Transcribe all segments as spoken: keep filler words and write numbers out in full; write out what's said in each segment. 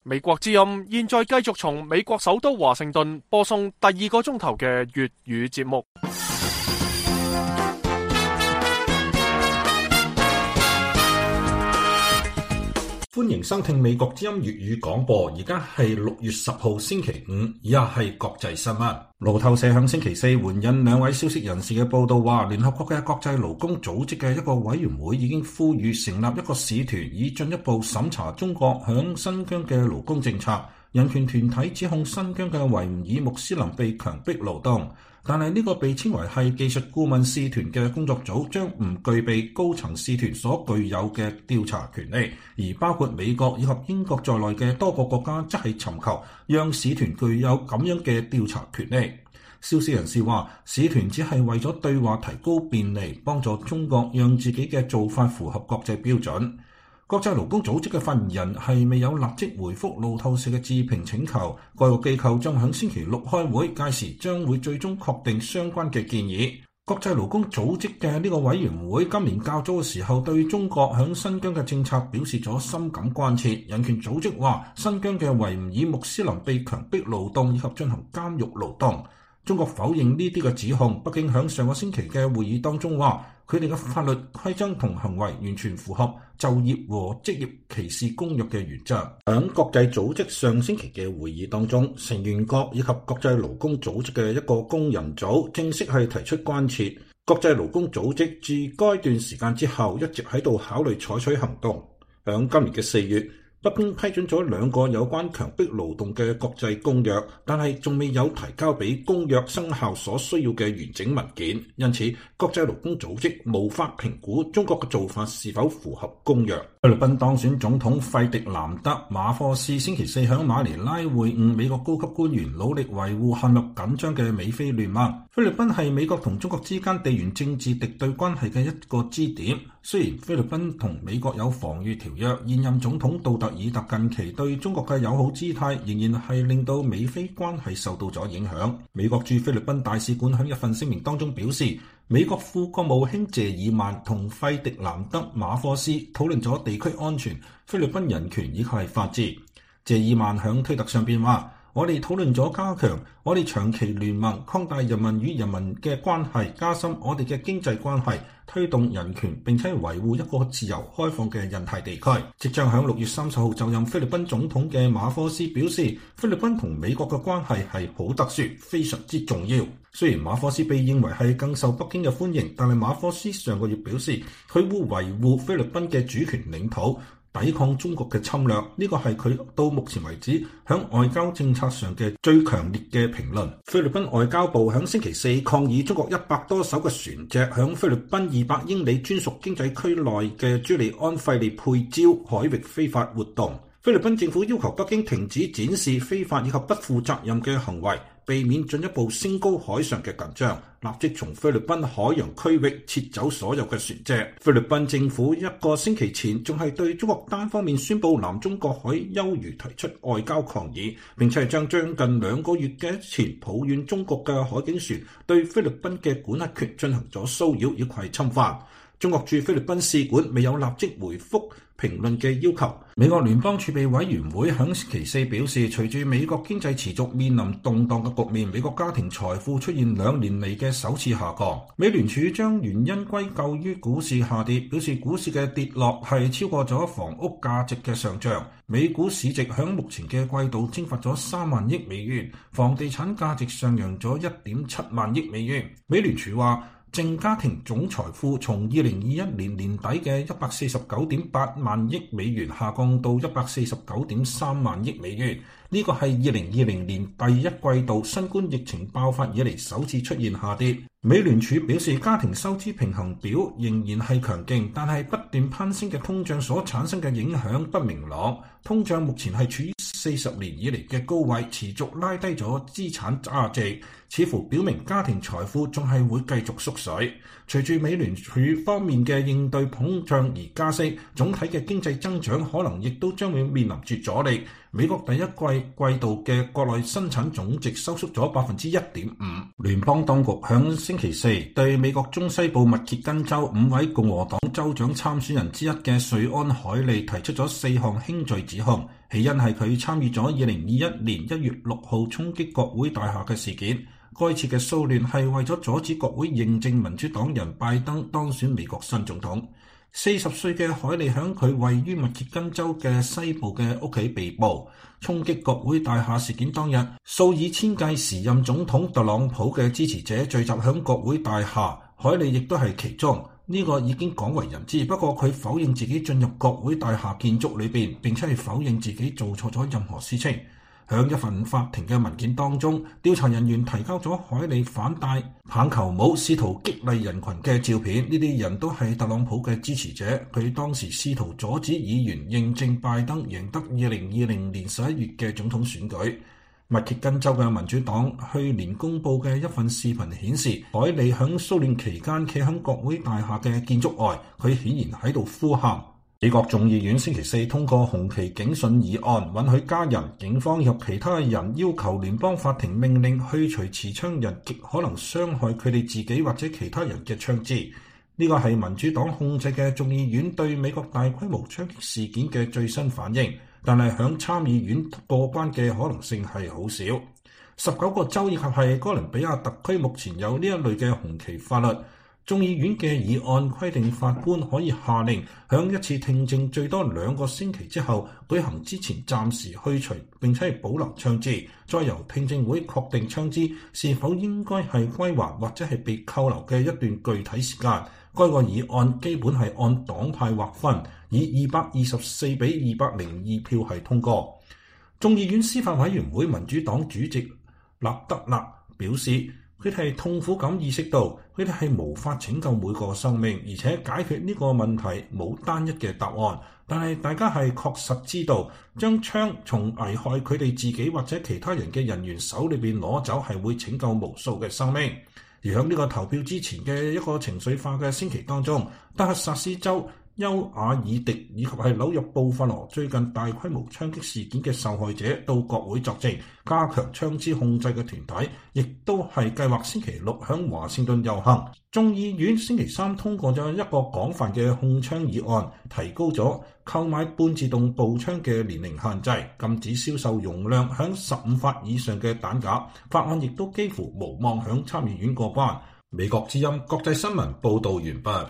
美國之音現在繼續從美國首都華盛頓播送第二個鐘頭嘅粵語節目。 歡迎收聽美國之音粵語廣播，而家係六月十號星期五，以下係國際新聞。路透社響星期四援引兩位消息人士嘅報道話，聯合國嘅國際勞工組織嘅一個委員會已經呼籲成立一個使團，以進一步審查中國響新疆嘅勞工政策。人權團體指控新疆嘅維吾爾穆斯林被強迫勞動，但係呢個被稱為係技術顧問使團嘅工作組將唔具備高層使團所具有嘅調查權利，而包括美國以及英國在內嘅多個國家則係尋求讓使團具有咁樣嘅調查權利。消息人士話，使團只係為咗對話提高便利，幫助中國讓自己嘅做法符合國際標準。國際勞工組織嘅發言人係未有立即回覆路透社嘅置評請求。該個機構將喺星期六開會，屆時將會最終確定相關嘅建議。國際勞工組織嘅呢個委員會今年較早嘅時候對中國響新疆嘅政策表示咗深感關切。人權組織話，新疆嘅維吾爾穆斯林被強迫勞動以及進行監獄勞動。中國否認呢啲嘅指控。北京響上個星期嘅會議當中話，佢哋嘅法律規章同行為完全符合就業和職業歧視公約嘅原則。響國際組織上星期嘅會議當中，成員國以及國際勞工組織嘅一個工人組正式係提出關切。國際勞工組織自該段時間之後一直喺度考慮採取行動。響今年嘅四月，北京批准咗兩個有關強迫勞動嘅國際公約，但係仲未有提交俾公約生效所需要嘅完整文件，因此國際勞工組織無法評估中國嘅做法是否符合公約。菲律賓當選總統費迪南德馬科斯星期四響馬尼拉會晤美國高級官員，努力維護陷入緊張嘅美菲聯盟。菲律賓係美國同中國之間地緣政治敵對關係嘅一個支點。雖然菲律賓同美國有防禦條約，現任總統杜特爾特近期對中國嘅友好姿態仍然係令到美菲關係受到咗影響。美國駐菲律賓大使館喺一份聲明當中表示，美國副國務卿謝爾曼同費迪南德馬科斯討論咗地區安全、菲律賓人權以及係法治。謝爾曼響推特上邊話，我哋討論咗加強我哋長期聯盟，擴大人民與人民嘅關係，加深我哋嘅經濟關係，推動人權，並且維護一個自由開放嘅印太地區。即將響六月三十號就任菲律賓總統嘅馬科斯表示，菲律賓同美國嘅關係係好特殊，非常之重要。雖然馬科斯被認為係更受北京嘅歡迎，但係馬科斯上個月表示，佢會維護菲律賓嘅主權領土，抵抗中國嘅侵略。呢個係佢到目前為止響外交政策上嘅最強烈嘅評論。菲律賓外交部響星期四抗議中國一百多艘嘅船隻響菲律賓二百英里專屬經濟區內嘅朱利安費利佩礁海域非法活動。菲律賓政府要求北京停止展示非法以及不負責任嘅行為，避免進一步升高海上嘅緊張，立即從菲律賓海洋區域撤走所有嘅船隻。菲律賓政府一個星期前仲係對中國單方面宣布南中國海休漁提出外交抗議，並且係將將近兩個月嘅前抱怨中國嘅海警船對菲律賓嘅管轄權進行咗騷擾以及侵犯。中國駐菲律賓使館未有立即回覆評論嘅要求。美國聯邦儲備委員會響星期四表示，隨住美國經濟持續面臨動盪嘅局面，美國家庭財富出現兩年嚟嘅首次下降。美聯儲將原因歸咎於股市下跌，表示股市嘅跌落係超過咗房屋價值嘅上漲。美股市值響目前嘅季度蒸發咗三萬億美元，房地產價值上揚咗一點七萬億美元。美聯儲話，淨家庭總財富從二零二一年年底嘅一百四十九點八萬億美元下降到一百四十九點三萬億美元，呢個係二零二零年第一季度新冠疫情爆發以嚟首次出現下跌。美聯儲表示，家庭收支平衡表仍然係強勁，但係不斷攀升嘅通脹所產生嘅影響不明朗。通脹目前係處於四十年以嚟嘅高位，持續拉低咗資產價值，似乎表明家庭財富仲係會繼續縮水。 隨住美聯儲方面嘅應對通脹而加息，總體嘅經濟增長可能亦都將會面臨住阻力。美國第一季季度嘅國內生產總值收縮咗百分之一點五。聯邦當局響星期四對美國中西部密歇根州五位共和黨州長參選人之一嘅瑞安海利提出咗四項輕罪指控，起因係佢參與咗二零二一年一月六號衝擊國會大廈嘅事件。該次嘅騷亂係為咗阻止國會認證民主黨人拜登當選美國新總統。四十歲嘅海利響佢位於密歇根州嘅西部嘅屋企被捕。衝擊國會大廈事件當日，數以千計時任總統特朗普嘅支持者聚集響國會大廈，海利亦都係其中。呢、這個已經廣為人知，不過佢否認自己進入國會大廈建築裏邊，並且係否認自己做錯咗任何事情。響一份法庭嘅文件當中，調查人員提交咗海利反戴棒球帽試圖激勵人群嘅照片，呢啲人都係特朗普嘅支持者。佢當時試圖阻止議員認證拜登贏得二零二零年十一月嘅總統選舉。密歇根州嘅民主黨去年公布嘅一份視頻顯示，海利響騷亂期間企響國會大廈嘅建築外，佢顯然喺度呼喊。美國眾議院星期四通過紅旗警訊議案，允許家人、警方及其他人要求聯邦法庭命令去除持槍人極可能傷害佢哋自己或者其他人嘅槍支。呢個係民主黨控制嘅眾議院對美國大規模槍擊事件嘅最新反應，但係響參議院過關嘅可能性係好少。十九個州以及係哥倫比亞特區目前有呢一類嘅紅旗法律。眾議院嘅議案規定，法官可以下令響一次聽證最多兩個星期之後舉行之前暫時去除並且係保留槍支，再由聽證會確定槍支是否應該係歸還或者係被扣留嘅一段具體時間。該個議案基本係按黨派劃分，以二百二十四比二百零二票係通過。眾議院司法委員會民主黨主席納德納表示，佢哋係痛苦咁意識到，佢哋係無法拯救每個生命，而且解決呢個問題冇單一嘅答案。但係大家係確實知道，將槍從危害佢哋自己或者其他人嘅人員手裏邊攞走，係會拯救無數嘅生命。而喺呢個投票之前嘅一個情緒化嘅星期當中，德克薩斯州丘瓦爾迪以及係紐約布法羅最近大規模槍擊事件嘅受害者到國會作證，加強槍支控制嘅團體亦都係計劃星期六響華盛頓遊行。眾議院星期三通過咗一個廣泛嘅控槍議案，提高咗購買半自動步槍嘅年齡限制，禁止銷售容量響十五發以上嘅彈夾。法案亦都幾乎無望響參議院過關。美國之音國際新聞報道完畢。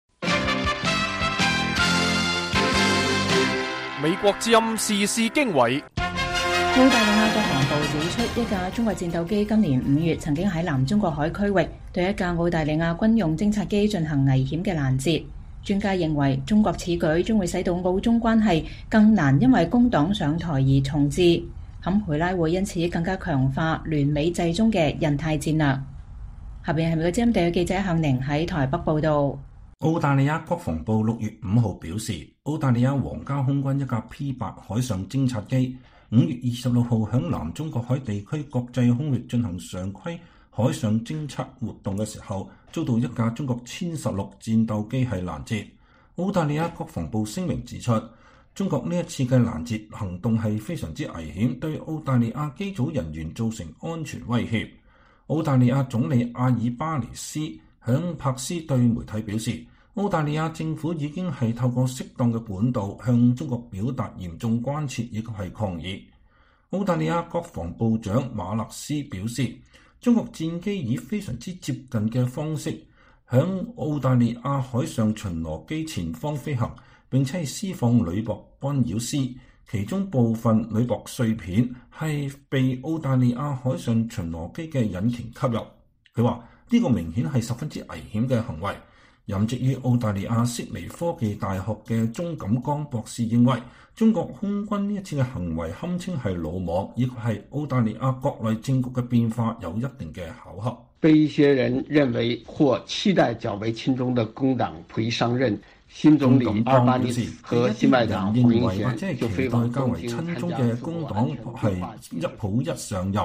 美國之音時事經緯。 澳大利亞國防部指出，一架中國戰鬥機今年五月曾經喺南中國海區域對一架澳大利亞軍用偵察機進行危險嘅攔截。專家認為，中國此舉將會使到澳中關係更難因為工黨上台而重置。坎培拉會因此更加強化聯美制中嘅印太戰略。下邊係美國之音地記者向寧喺台北報道。 澳大利亞國防部六月五號表示，澳大利亞皇家空軍一架 P 八海上偵察機五月二十六號響南中國海地區國際空域進行常規海上偵察活動嘅時候，遭到一架中國殲十六戰鬥機係攔截。澳大利亞國防部聲明指出，中國呢一次嘅攔截行動係非常之危險，對澳大利亞機組人員造成安全威脅。澳大利亞總理阿爾巴尼斯響柏斯對媒體表示，澳大利亞政府已經係透過適當嘅管道向中國表達嚴重關切以及係抗議。澳大利亞國防部長馬勒斯表示，中國戰機以非常之接近嘅方式響澳大利亞海上巡邏機前方飛行，並且係施放鋁箔干擾絲，其中部分鋁箔碎片係被澳大利亞海上巡邏機嘅引擎吸入。佢話呢個明顯係十分之危險嘅行為。任職於澳大利亞悉尼科技大學嘅鍾錦江博士認為，中國空軍呢一次嘅行為堪稱係魯莽，以及係澳大利亞國內政局嘅變化有一定嘅巧合。 被一些人認為或期待較為親中的工黨陪上任，新總理阿爾巴尼斯和新外長胡英賢就非往共青參加工黨係一普一上任。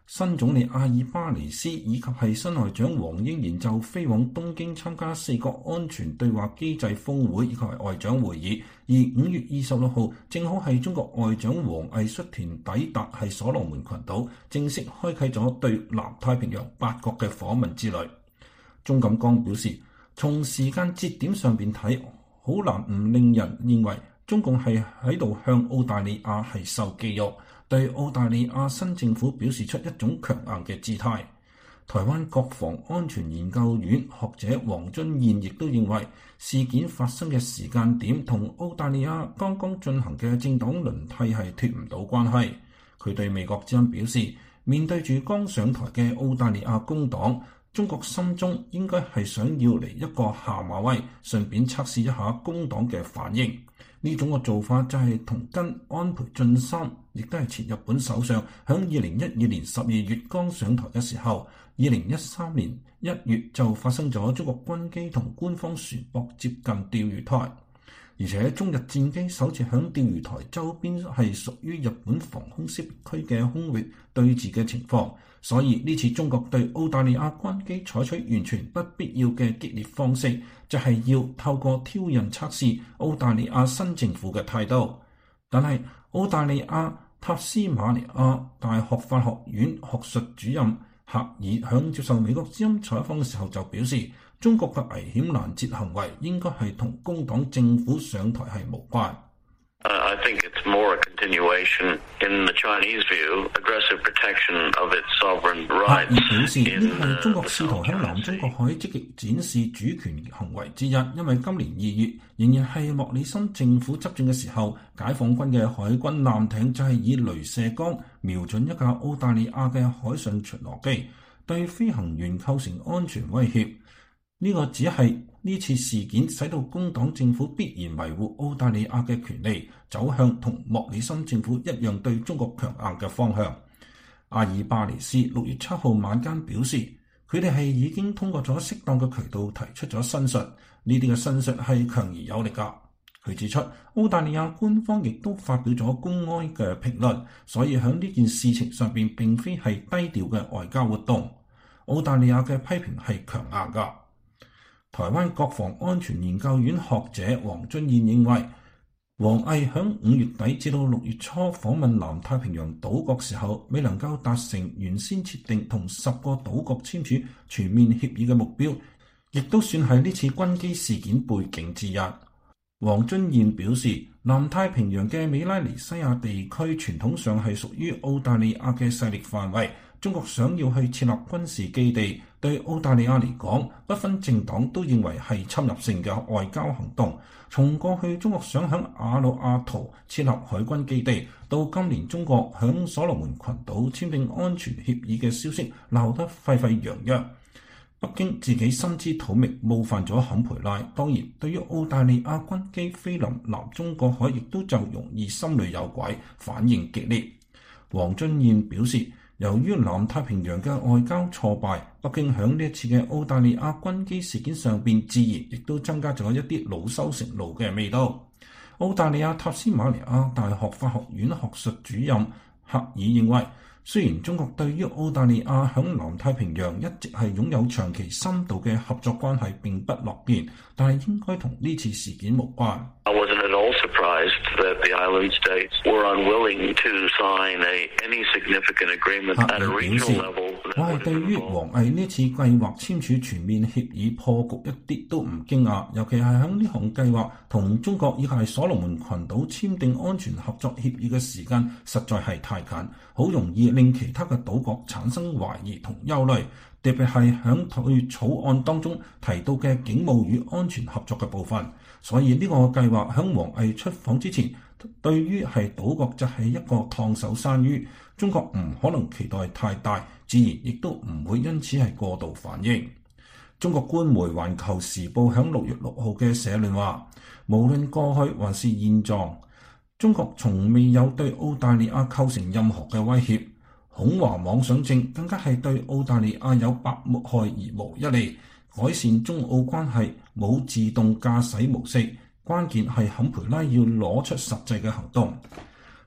新總理阿爾巴尼斯以及係新外長黃英賢就飛往東京參加四國安全對話機制峰會以及係外長會議，而五月二十六號正好係中國外長王毅率團抵達係所羅門群島，正式開啟咗對南太平洋八國嘅訪問之旅。鍾錦江表示，從時間節點上邊睇，好難唔令人認為中共係喺度向澳大利亞係秀肌肉，對澳大利亞新政府表示出一種強硬嘅姿態。台灣國防安全研究院學者黃遵彥亦都認為，事件發生嘅時間點同澳大利亞剛剛進行嘅政黨輪替係脫唔到關係。佢對美國之音表示，面對住剛上台嘅澳大利亞工黨，中國心中應該係想要嚟一個下馬威，順便測試一下工黨嘅反應。呢種嘅做法就係同跟安倍晉三，亦都係前日本首相，響二零一二年十二月剛上台嘅時候，二零一三年一月就發生咗中國軍機同官方船舶接近釣魚台，而且中日戰機首次響釣魚台周邊係屬於日本防空識別區嘅空域對峙嘅情況，所以呢次中國對澳大利亞軍機採取完全不必要嘅激烈方式，就係要透過挑釁測試澳大利亞新政府嘅態度。但係澳大利亞塔斯馬尼亞大學法學院學術主任赫爾響接受美國之音採訪嘅時候就表示，中國嘅危險攔截行為應該係同工黨政府上台係無關。 Uh, I think it's more a continuation in the Chinese view, aggressive protection of its sovereign rights. 赫爾表示，呢係中國試圖喺南中國海積極展示主權行為之一，因為今年二月仍然係莫里森政府執政嘅時候，解放軍嘅海軍艦艇就係以雷射光瞄準一架澳大利亞嘅海上巡邏機，對飛行員構成安全威脅。呢個只係呢次事件使到工黨政府必然維護澳大利亞嘅權利，走向同莫里森政府一樣對中國強硬嘅方向。阿爾巴尼斯六月七號晚間表示，佢哋係已經通過咗適當嘅渠道提出咗申述，呢啲嘅申述係強而有力㗎。佢指出，澳大利亞官方亦都發表咗公開嘅評論，所以喺呢件事情上邊並非係低調嘅外交活動。澳大利亞嘅批評係強硬㗎。台灣國防安全研究院學者黃遵彥認為，王毅響五月底至到六月初訪問南太平洋島國時候，未能夠達成原先設定同十個島國簽署全面協議嘅目標，亦都算係呢次軍機事件背景之一。黃遵彥表示，南太平洋嘅美拉尼西亞地區傳統上係屬於澳大利亞嘅勢力範圍，中國想要去設立軍事基地，對澳大利亞嚟講，不分政黨都認為係侵入性嘅外交行動。從過去中國想響瓦努阿圖設立海軍基地，到今年中國響所羅門群島簽訂安全協議嘅消息鬧得沸沸揚揚。北京自己心知肚明冒犯咗坎培拉，當然對於澳大利亞軍機飛臨南中國海，亦都就容易心裏有鬼，反應激烈。黃遵彥表示，由於南太平洋嘅外交挫敗，北京響呢一次嘅澳大利亞軍機事件上邊，自然亦都增加咗一啲惱羞成怒嘅味道。澳大利亞塔斯馬尼亞大學法學院學術主任赫爾認為，雖然中國對於澳大利亞響南太平洋一直係擁有長期深度嘅合作關係並不樂見，但係應該同呢次事件無關。 I wasn't at all surprised that the island states were unwilling to sign a, any significant agreement at a regional level. 我係對於王毅呢次計劃簽署全面協議破局一啲都唔驚訝，尤其係喺呢項計劃同中國以及係所羅門群島簽訂安全合作協議嘅時間實在係太近，好容易令其他嘅島國產生懷疑同憂慮，特別係響佢草案當中提到嘅警務與安全合作嘅部分。所以呢個計劃響王毅出訪之前，對於係島國就係一個燙手山芋，中國唔可能期待太大，自然亦都唔會因此係過度反應。中國官媒《環球時報》響六月六號嘅社論話，無論過去還是現狀，中國從未有對澳大利亞構成任何嘅威脅，恐華妄想症更加係對澳大利亞有百害而無一利。改善中澳關係冇自動駕駛模式，關鍵係坎培拉要攞出實際嘅行動。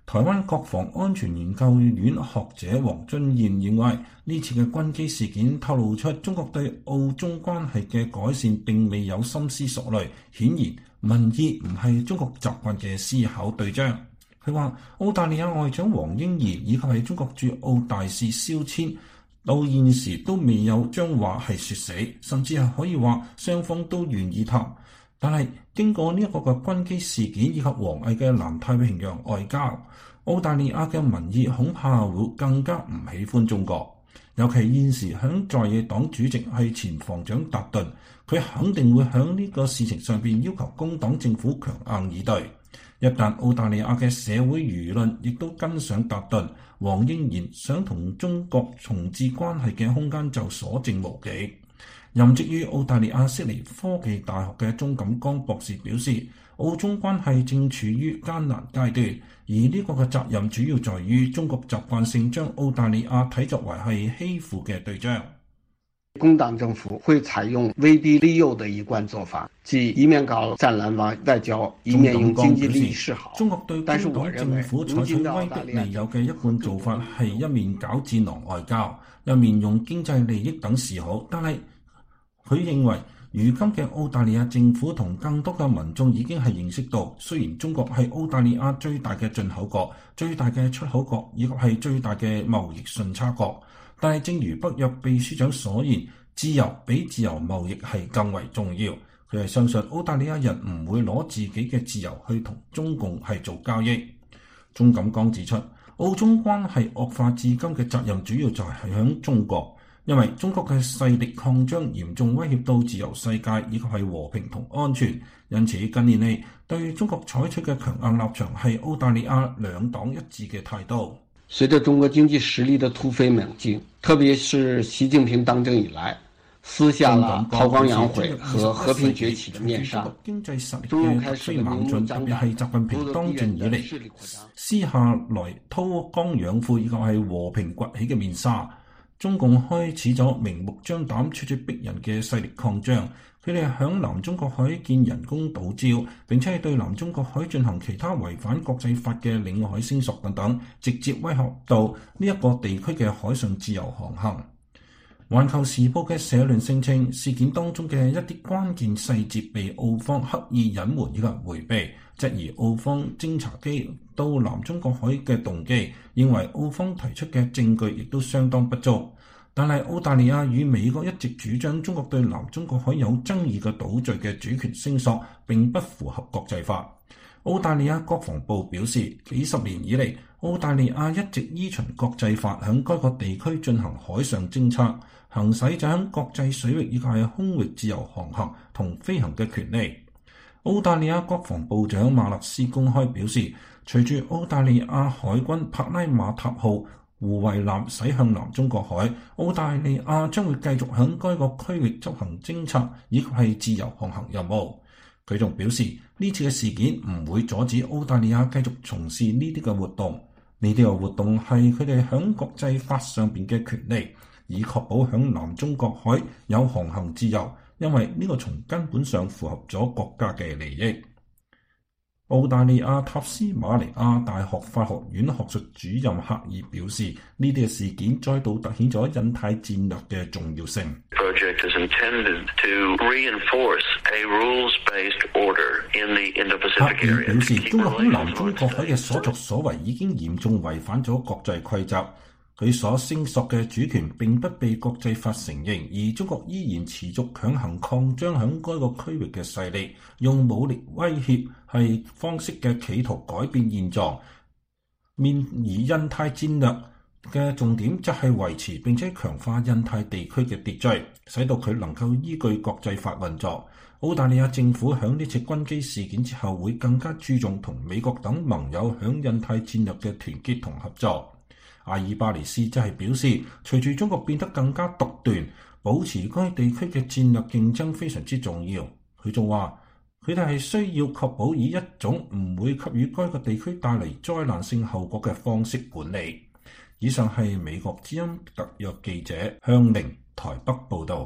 台灣國防安全研究院學者黃遵彥認為，呢次嘅軍機事件透露出中國對澳中關係嘅改善並未有深思熟慮，顯然民意唔係中國習慣嘅思考對象。佢話，澳大利亞外長黃英賢以及係中國駐澳大使蕭千到現時都未有將話係說死，甚至係可以話雙方都願意談。但係經過呢一個嘅軍機事件以及王毅嘅南太平洋外交，澳大利亞嘅民意恐怕會更加唔喜歡中國。尤其現時響在野黨主席係前防長達頓，佢肯定會響呢個事情上邊要求工黨政府強硬以對。一旦澳大利亞嘅社會輿論亦都跟上達頓，黃英賢想同中國重置關係嘅空間就所剩無幾。任職於澳大利亞悉尼科技大學嘅鍾錦江博士表示，澳中關係正處於艱難階段，而呢個嘅責任主要在於中國習慣性將澳大利亞睇作為係欺負嘅對象。 工黨政府會採用威逼利誘的一貫做法，即一面搞戰狼外交，一面用經濟利益示好。 中國對工黨政府採取威逼利誘嘅一貫做法係一面搞戰狼外交，一面用經濟利益等示好，但係佢認為，如今嘅澳大利亞政府同更多嘅民眾已經係認識到，雖然中國係澳大利亞最大嘅進口國、最大嘅出口國，以及係最大嘅貿易順差國，但係正如北約秘書長所言，自由比自由貿易係更為重要。佢係相信澳大利亞人唔會攞自己嘅自由去同中共係做交易。鍾錦江指出，澳中關係惡化至今嘅責任主要就係響中國。因為中國嘅勢力擴張嚴重威脅到自由世界以及係和平同安全，因此近年嚟對中國採取嘅強硬立場係澳大利亞兩黨一致嘅態度。 隨着中國經濟實力的突飛猛進，特別是習近平當政以來，撕下了韜光養晦和和平崛起的面紗， 經濟實力嘅突飛猛進，特別係習近平當政以嚟撕下來韜光養晦以及係和平崛起嘅面紗。中共開始咗明目張膽、咄咄逼人嘅勢力擴張，佢哋響南中國海建人工島礁，並且係對南中國海進行其他違反國際法嘅領海聲索等等，直接威嚇到呢一個地區嘅海上自由航行。環球時報嘅社論聲稱，事件當中嘅一啲關鍵細節被澳方刻意隱瞞以及迴避，質疑澳方偵察機到南中國海嘅動機，認為澳方提出嘅證據亦都相當不足。但係澳大利亞與美國一直主張中國對南中國海有爭議嘅島嶼嘅主權聲索並不符合國際法。澳大利亞國防部表示，幾十年以嚟，澳大利亞一直依循國際法響該個地區進行海上偵察，行使就響國際水域以及係空域自由航行同飛行嘅權利。澳大利亞國防部長馬勒斯公開表示，隨住澳大利亞海軍帕拉馬塔號護衛艦駛向南中國海，澳大利亞將會繼續響該個區域執行偵察以及係自由航行任務。佢仲表示，呢次嘅事件唔會阻止澳大利亞繼續從事呢啲嘅活動，呢啲嘅活動係佢哋響國際法上邊嘅權利，以確保響南中國海有航行自由，因為呢個從根本上符合咗國家嘅利益。澳大利亞塔斯馬尼亞大學法學院學術主任赫爾表示，呢啲嘅事件再度凸顯咗印太戰略嘅重要性。 Project is intended to reinforce a rules-based order in the Indo-Pacific area. 赫爾表示，中國喺南中國海嘅所作所為已經嚴重違反咗國際規則。佢所聲索嘅主權並不被國際法承認，而中國依然持續強行擴張響該個區域嘅勢力，用武力威脅係方式嘅企圖改變現狀。面而印太戰略嘅重點則係維持並且強化印太地區嘅秩序，使到佢能夠依據國際法運作。澳大利亞政府響呢次軍機事件之後，會更加注重同美國等盟友響印太戰略嘅團結同合作。阿爾巴尼斯則係表示，隨住中國變得更加獨斷，保持該地區嘅戰略競爭非常之重要。佢仲話，佢哋係需要確保以一種唔會給予該個地區帶嚟災難性後果嘅方式管理。以上係美國之音特約記者向寧台北報導。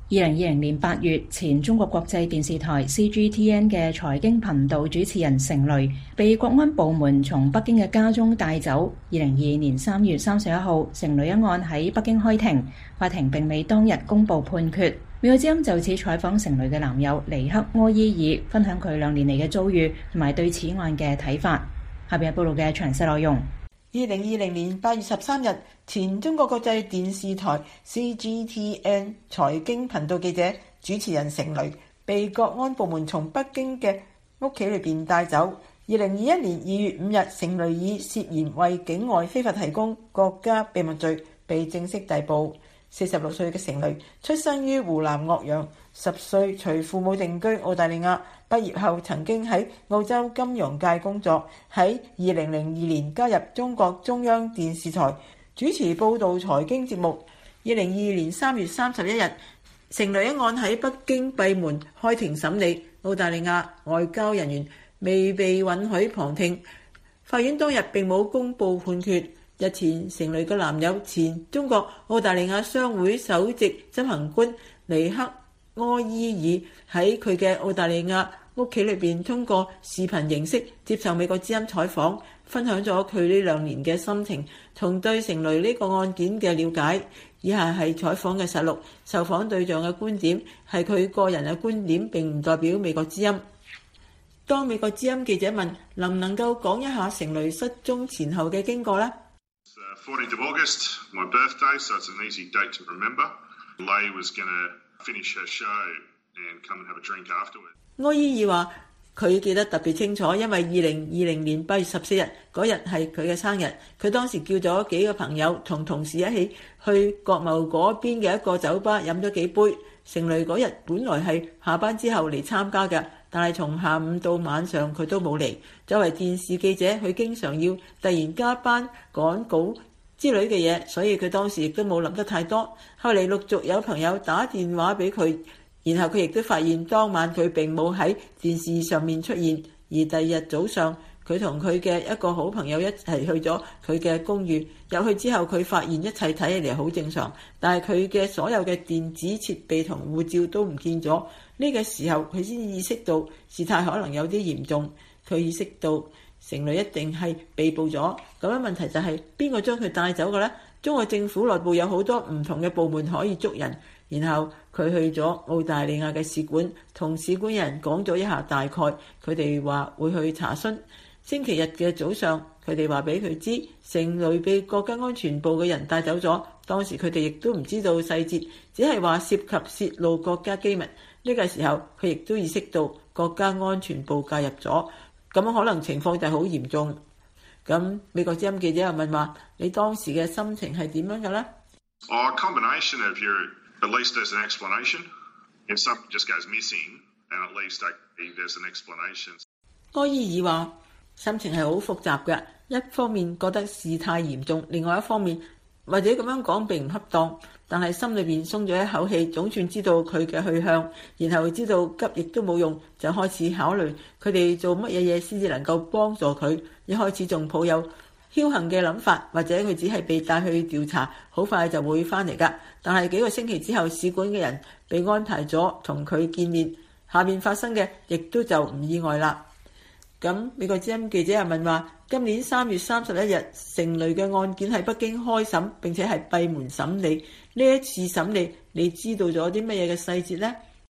二零二零年八月，前中國國際電視台 C G T N 嘅財經頻道主持人成蕾被國安部門從北京嘅家中帶走。二零二二年三月三十一號，成蕾一案喺北京開庭，法庭並未當日公布判決。美國之音就此採訪成蕾嘅男友尼克柯伊爾，分享佢兩年嚟嘅遭遇同埋對此案嘅睇法。下邊係報道嘅詳細內容。 二零二零年八月十三日，前中國國際電視台 C G T N 財經頻道記者、主持人成蕾被國安部門從北京嘅屋企裏邊帶走。二零二一年二月五日，成蕾以涉嫌為境外非法提供國家秘密罪被正式逮捕。四十六歲嘅成蕾出生於湖南岳陽，十歲隨父母定居澳大利亞。畢業後曾經喺澳洲金融界工作，喺二零零二年加入中國中央電視台，主持報導財經節目。二零二二年三月三十一日，成蕾一案喺北京閉門開庭審理，澳大利亞外交人員未被允許旁聽，法院當日並冇公布判決。日前，成蕾嘅男友前中國澳大利亞商會首席執行官尼克柯伊爾喺佢嘅澳大利亞屋企裏邊通過視頻形式接受美國之音採訪，分享咗佢呢兩年嘅心情同對成蕾呢個案件嘅了解。以下係採訪嘅實錄，受訪對象嘅觀點係佢個人嘅觀點，並唔代表美國之音。當美國之音記者問能唔能夠講一下成蕾失蹤前後嘅經過呢？ fourteenth of August, my birthday, so it's an easy date to remember. Leigh was going to finish her show and come and have a drink afterwards. 柯伊爾話佢記得特別清楚，因為二零二零年八月十四日嗰日係佢嘅生日，佢當時叫咗幾個朋友同同事一起去國貿嗰邊嘅一個酒吧飲咗幾杯。成蕾嗰日本來係下班之後嚟參加嘅，但係從下午到晚上佢都冇嚟。作為電視記者，佢經常要突然加班趕稿之類嘅嘢，所以佢當時亦都冇諗得太多。後嚟陸續有朋友打電話俾佢，然後佢亦都發現當晚佢並冇喺電視上面出現。而第二日早上，佢同佢嘅一個好朋友一齊去咗佢嘅公寓。入去之後，佢發現一切睇起嚟好正常，但係佢嘅所有嘅電子設備同護照都唔見咗。呢個時候佢先意識到事態可能有啲嚴重。佢意識到成蕾一定係被捕咗。咁樣問題就係邊個將佢帶走嘅呢？中國政府內部有好多唔同嘅部門可以捉人。然後佢去咗澳大利亞嘅使館，同使館人講咗一下大概，佢哋話會去查詢。星期日嘅早上，佢哋話俾佢知成蕾被國家安全部嘅人帶走咗。當時佢哋亦都唔知道細節，只係話涉及泄露國家機密。呢個時候佢亦都意識到國家安全部介入咗，咁可能情況就係好嚴重。咁美國之音記者又問話：你當時嘅心情係點樣嘅呢？ Oh, a combination of your, at least there's an explanation. If something just goes missing, and at least there's an explanation. 柯伊爾話心情係好複雜嘅，一方面覺得事態嚴重，另外一方面或者咁樣講並唔恰當，但係心裏邊鬆咗一口氣，總算知道佢嘅去向，然後知道急亦都冇用，就開始考慮佢哋做乜嘢嘢先至能夠幫助佢。一開始仲抱有僥倖嘅諗法，或者佢只係被帶去調查，好快就會翻嚟㗎。但係幾個星期之後，使館嘅人被安排咗同佢見面，下面發生嘅亦都就唔意外啦。咁美國之音記者又問話：今年三月三十一日，成蕾嘅案件喺北京開審，並且係閉門審理。呢一次審理，你知道咗啲乜嘢嘅細節呢？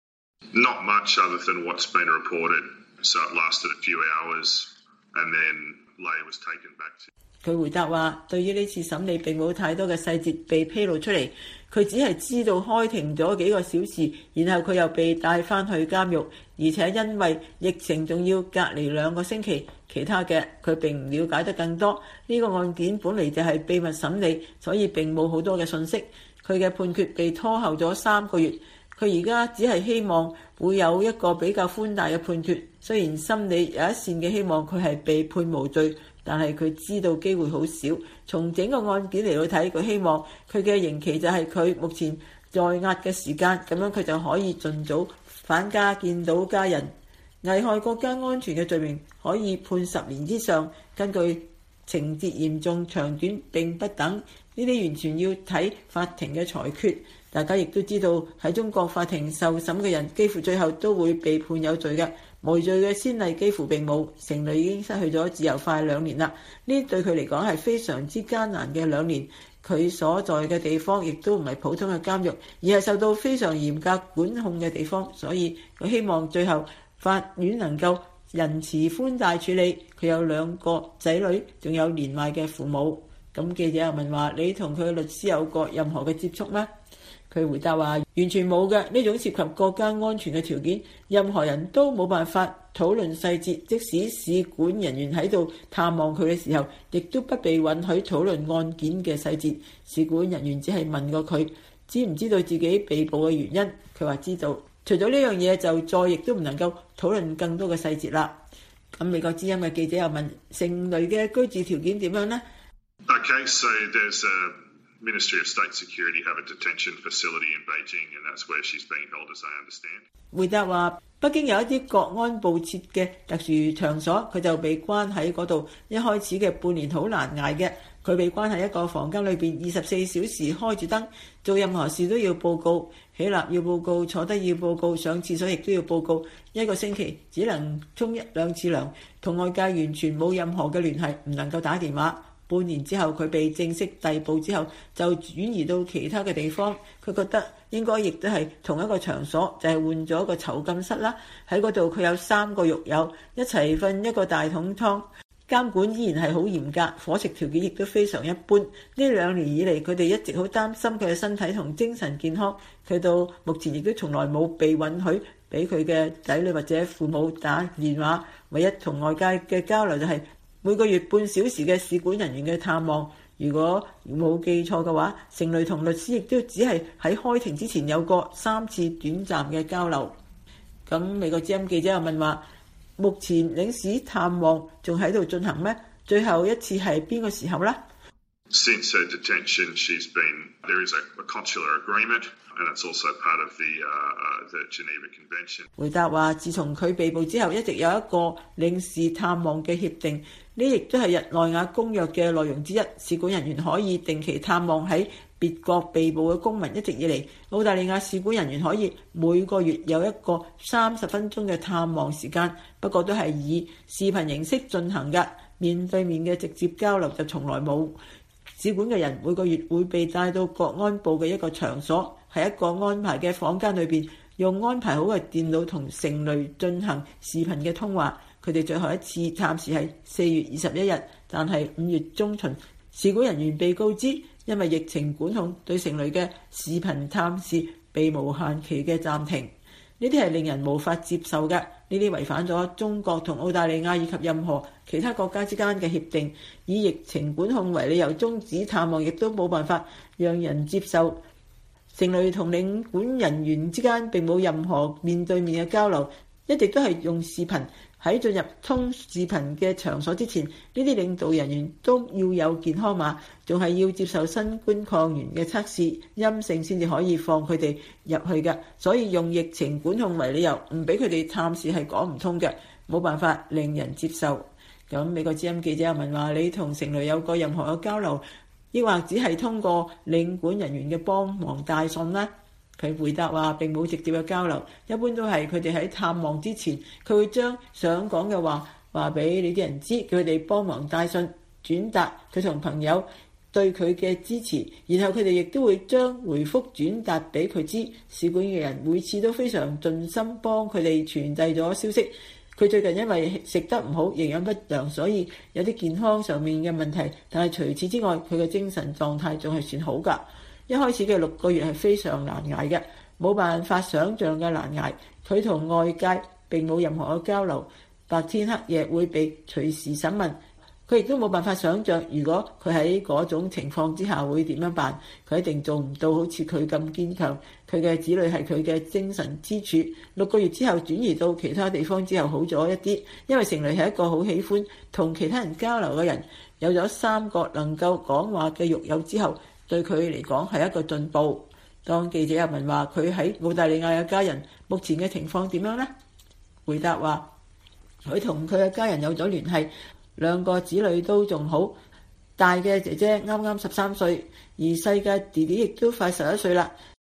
Not much other than what's been reported. So it lasted a few hours, and then Leigh was taken back to. 佢回答話：對於呢次審理並冇太多嘅細節被披露出嚟，佢只係知道開庭咗幾個小時，然後佢又被帶返去監獄，而且因為疫情仲要隔離兩個星期，其他嘅佢並唔了解得更多。呢個案件本嚟就係秘密審理，所以並冇好多嘅信息。佢嘅判決被拖後咗三個月，佢而家只係希望會有一個比較寬大嘅判決。雖然心裏有一線嘅希望佢係被判無罪，但係佢知道機會好少。從整個案件嚟到睇，佢希望佢嘅刑期就係佢目前在押嘅時間，咁樣佢就可以盡早返家見到家人。危害國家安全嘅罪名可以判十年之上，根據情節嚴重長短並不等，呢啲完全要睇法庭嘅裁決。 大家亦都知道喺中國法庭受審嘅人幾乎最後都會被判有罪嘅，無罪嘅先例幾乎並冇。成蕾已經失去咗自由快兩年啦，呢對佢嚟講係非常之艱難嘅兩年。佢所在嘅地方亦都唔係普通嘅監獄，而係受到非常嚴格管控嘅地方，所以佢希望最後法院能夠仁慈寬大處理。佢有兩個仔女，仲有年邁嘅父母。咁記者又問話：你同佢嘅律師有過任何嘅接觸咩？佢回答話：完全冇嘅，呢種涉及國家安全嘅條件，任何人都冇辦法討論細節。即使使館人員喺度探望佢嘅時候，亦都不被允許討論案件嘅細節。使館人員只係問過佢知唔知道自己被捕嘅原因，佢話知道。除咗呢樣嘢，就再亦都唔能夠討論更多嘅細節啦。咁美國之音嘅記者又問：成蕾嘅居住條件點樣呢？ Okay, so there's a Ministry of State Security have a detention facility in Beijing, and that's where she's being held, as I understand. 回答話：北京有一啲國安部設嘅特殊場所，佢就被關喺嗰度。一開始嘅半年好難捱嘅，佢被關喺一個房間裏邊，二十四小時開住燈，做任何事都要報告，起立要報告，坐低要報告，上廁所亦都要報告。一個星期只能沖一兩次涼，同外界完全冇任何嘅聯繫，唔能夠打電話。半年之後，佢被正式逮捕之後，就轉移到其他嘅地方。佢覺得應該亦都係同一個場所，就係換咗一個囚禁室啦。喺嗰度佢有三個獄友一齊瞓一個大桶湯，監管依然係好嚴格，伙食條件亦都非常一般。呢兩年以嚟，佢哋一直好擔心佢嘅身體同精神健康。佢到目前亦都從來冇被允許俾佢嘅仔女或者父母打電話，唯一同外界嘅交流就係每個月半小時嘅使館人員嘅探望。如果冇記錯嘅話，成蕾同律師亦都只係喺開庭之前有過三次短暫嘅交流。咁美國之音記者又問話：目前領事探望仲喺度進行咩？最後一次係邊個時候呢？ Since her detention, she's been there is a, a consular agreement, and it's also part of the uh, the Geneva Convention. 回答話：自從佢被捕之後，一直有一個領事探望嘅協定，呢亦都係日內瓦公約嘅內容之一。使館人員可以定期探望喺別國被捕嘅公民。一直以嚟，澳大利亞使館人員可以每個月有一個三十分鐘嘅探望時間，不過都係以視頻形式進行嘅，面對面嘅直接交流就從來冇。使館嘅人每個月會被帶到國安部嘅一個場所，喺一個安排嘅房間裏邊，用安排好嘅電腦同成蕾進行視頻嘅通話。佢哋最後一次探視係四月二十一日，但係五月中旬，使館人員被告知因為疫情管控，對成蕾嘅視頻探視被無限期嘅暫停。呢啲係令人無法接受嘅，呢啲違反咗中國同澳大利亞以及任何其他國家之間嘅協定。以疫情管控為理由終止探望，亦都冇辦法讓人接受。成蕾同領館人員之間並冇任何面對面嘅交流，一直都係用視頻。喺進入通視頻嘅場所之前，呢啲領導人員都要有健康碼，仲係要接受新冠抗原嘅測試，陰性先至可以放佢哋入去嘅。所以用疫情管控為理由，唔俾佢哋探視係講唔通嘅，冇辦法令人接受。咁美國之音記者又問話：你同成蕾有過任何嘅交流，抑或只係通過領館人員嘅幫忙帶信呢？佢回答話並冇直接嘅交流，一般都係佢哋喺探望之前，佢會將想講嘅話話俾你啲人知，叫佢哋幫忙帶信轉達佢同朋友對佢嘅支持，然後佢哋亦都會將回覆轉達俾佢知。使館嘅人每次都非常盡心幫佢哋傳遞咗消息。佢最近因為食得唔好，營養不良，所以有啲健康上面嘅問題，但係除此之外，佢嘅精神狀態仲係算好㗎。一開始嘅六個月係非常難捱嘅，冇辦法想像嘅難捱。佢同外界並冇任何嘅交流，白天黑夜會被隨時審問。佢亦都冇辦法想像，如果佢喺嗰種情況之下會點樣辦。佢一定做唔到好似佢咁堅強。佢嘅子女係佢嘅精神支柱。六個月之後轉移到其他地方之後好咗一啲，因為成蕾係一個好喜歡同其他人交流嘅人。有咗三個能夠講話嘅獄友之後，對佢嚟講係一個進步。當記者又問話佢喺澳大利亞嘅家人目前嘅情況點樣呢？回答話佢同佢嘅家人有咗聯繫，兩個子女都仲好。大嘅姐姐啱啱十三歲，而細嘅弟弟亦都快十一歲啦。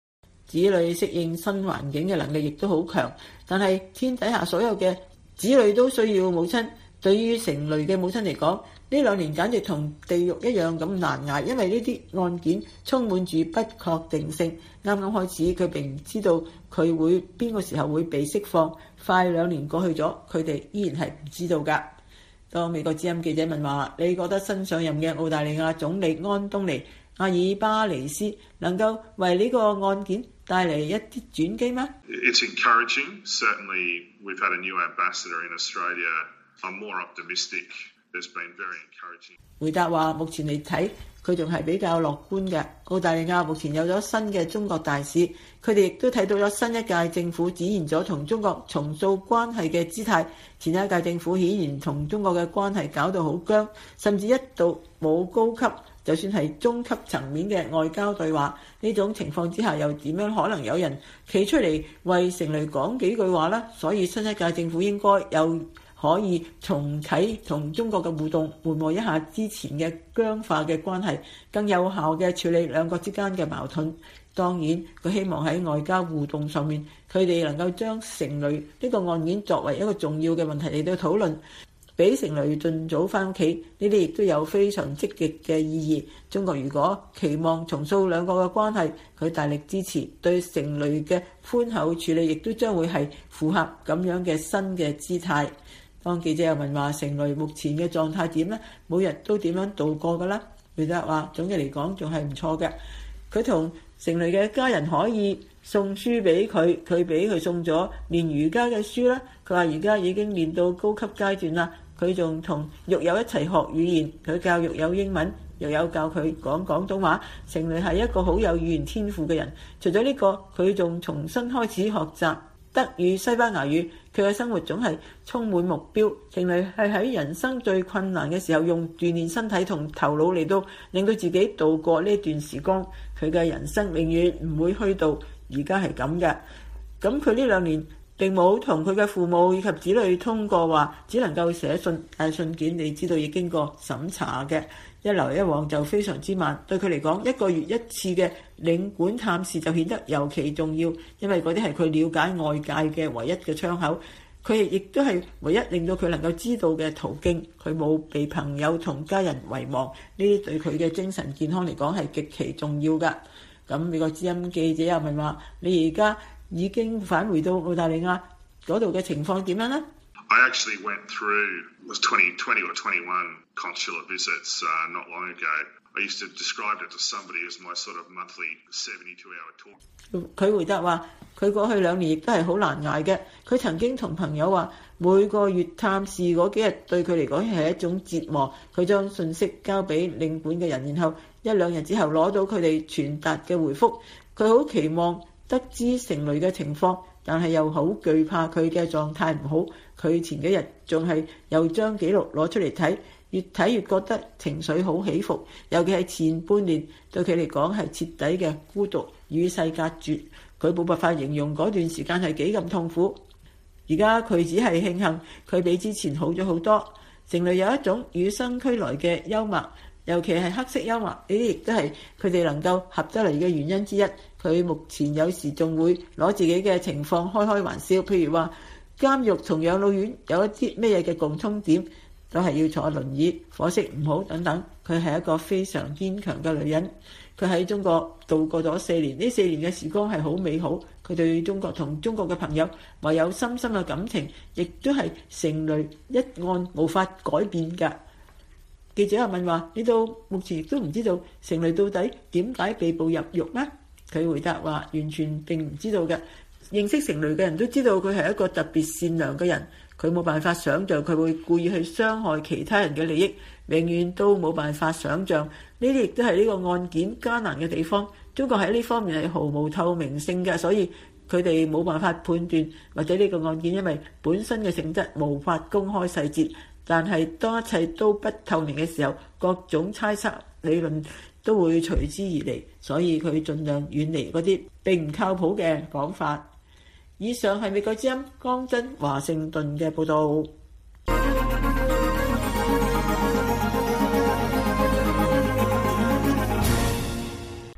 子女適應新環境嘅能力亦都好強。但係天底下所有嘅子女都需要母親。對於成蕾嘅母親嚟講，呢兩年簡直同地獄一樣咁難捱，因為呢啲案件充滿住不確定性。啱啱開始，佢並唔知道佢會邊個時候會被釋放。快兩年過去咗，佢哋依然係唔知道㗎。當美國之音記者問話，你覺得新上任嘅澳大利亞總理安東尼阿爾巴尼斯能夠為呢個案件帶嚟一啲轉機嗎？ It's encouraging. Certainly, we've had a new ambassador in Australia. I'm more optimistic. There's been very encouraging. 回答話，目前嚟睇，佢仲係比較樂觀嘅。澳大利亞目前有咗新嘅中國大使，佢哋亦都睇到咗新一屆政府展現咗同中國重塑關係嘅姿態。前一屆政府顯然同中國嘅關係搞到好僵，甚至一度冇高級，就算係中級層面嘅外交對話。呢種情況之下，又點樣可能有人企出嚟為成蕾講幾句話呢？所以新一屆政府應該有可以重啟同中國嘅互動，緩和一下之前嘅僵化嘅關係，更有效嘅處理兩國之間嘅矛盾。當然，佢希望喺外交互動上面，佢哋能夠將成蕾呢個案件作為一個重要嘅問題嚟到討論，俾成蕾盡早翻屋企。呢啲亦都有非常積極嘅意義。中國如果期望重塑兩國嘅關係，佢大力支持，對成蕾嘅寬厚處理亦都將會係符合咁樣嘅新嘅姿態。當記者又問話，成蕾目前嘅狀態點呢？每日都點樣度過㗎啦？回答話，總嘅嚟講仲係唔錯嘅。佢同成蕾嘅家人可以送書俾佢，佢俾佢送咗練瑜伽嘅書啦。佢話而家已經練到高級階段啦。佢仲同育友一齊學語言，佢教育友英文，育友教佢講廣東話。成蕾係一個好有語言天賦嘅人。除咗呢個，佢仲重新開始學習德語、西班牙語。佢嘅生活總係充滿目標。成蕾係喺人生最困難嘅時候，用鍛鍊身體同頭腦嚟到令到自己度過呢段時光。佢嘅人生永遠唔會虛度，而家係咁嘅。咁佢呢兩年並冇同佢嘅父母以及子女通過話，只能夠寫信。但信件你知道已經過審查嘅，一來一往就非常之慢。對佢嚟講，一個月一次嘅領館探視就顯得尤其重要，因為嗰啲係佢了解外界嘅唯一嘅窗口。佢亦都係唯一令到佢能夠知道嘅途徑。佢冇被朋友同家人遺忘，呢啲對佢嘅精神健康嚟講係極其重要㗎。咁美國之音記者又問話，你而家已經返回到澳大利亞嗰度嘅情況點樣呢？ I actually went through was twenty, twenty or twenty-one consular visits uh, not long ago. I used to describe it to somebody as my sort of monthly seventy-two hour tour. 佢回答話，佢過去兩年亦都係好難捱嘅。佢曾經同朋友話，每個月探視嗰幾日對佢嚟講係一種折磨。佢將信息交俾領館嘅人，然後一兩日之後攞到佢哋傳達嘅回覆。佢好期望得知成蕾嘅情況，但係又好懼怕佢嘅狀態唔好。佢前幾日仲係又將記錄攞出嚟睇，越睇越覺得情緒好起伏，尤其係前半年對佢嚟講係徹底嘅孤獨，與世隔絕。佢冇辦法形容嗰段時間係幾咁痛苦。而家佢只係慶幸佢比之前好咗好多。成蕾有一種與生俱來嘅幽默，尤其係黑色幽默，呢啲亦都係佢哋能夠合得嚟嘅原因之一。佢目前有時仲會攞自己嘅情況開開玩笑，譬如話監獄同養老院有一啲咩嘢嘅共通點，都係要坐輪椅、伙食唔好等等。佢係一個非常堅強嘅女人。佢喺中國度過咗四年，呢四年嘅時光係好美好。佢對中國同中國嘅朋友懷有深深嘅感情，亦都係成蕾一案無法改變㗎。記者又問話，你到目前亦都唔知道成蕾到底點解被捕入獄咩？佢回答話，完全並唔知道嘅。認識成蕾嘅人都知道佢係一個特別善良嘅人。佢冇辦法想像佢會故意去傷害其他人嘅利益，永遠都冇辦法想像。呢啲亦都係呢個案件艱難嘅地方。中國喺呢方面係毫無透明性嘅，所以佢哋冇辦法判斷，或者呢個案件因為本身嘅性質無法公開細節。但係當一切都不透明嘅時候，各種猜測理論都會隨之而嚟，所以佢盡量遠離嗰啲並唔靠譜嘅講法。以上係美國之音江真華盛頓嘅報導。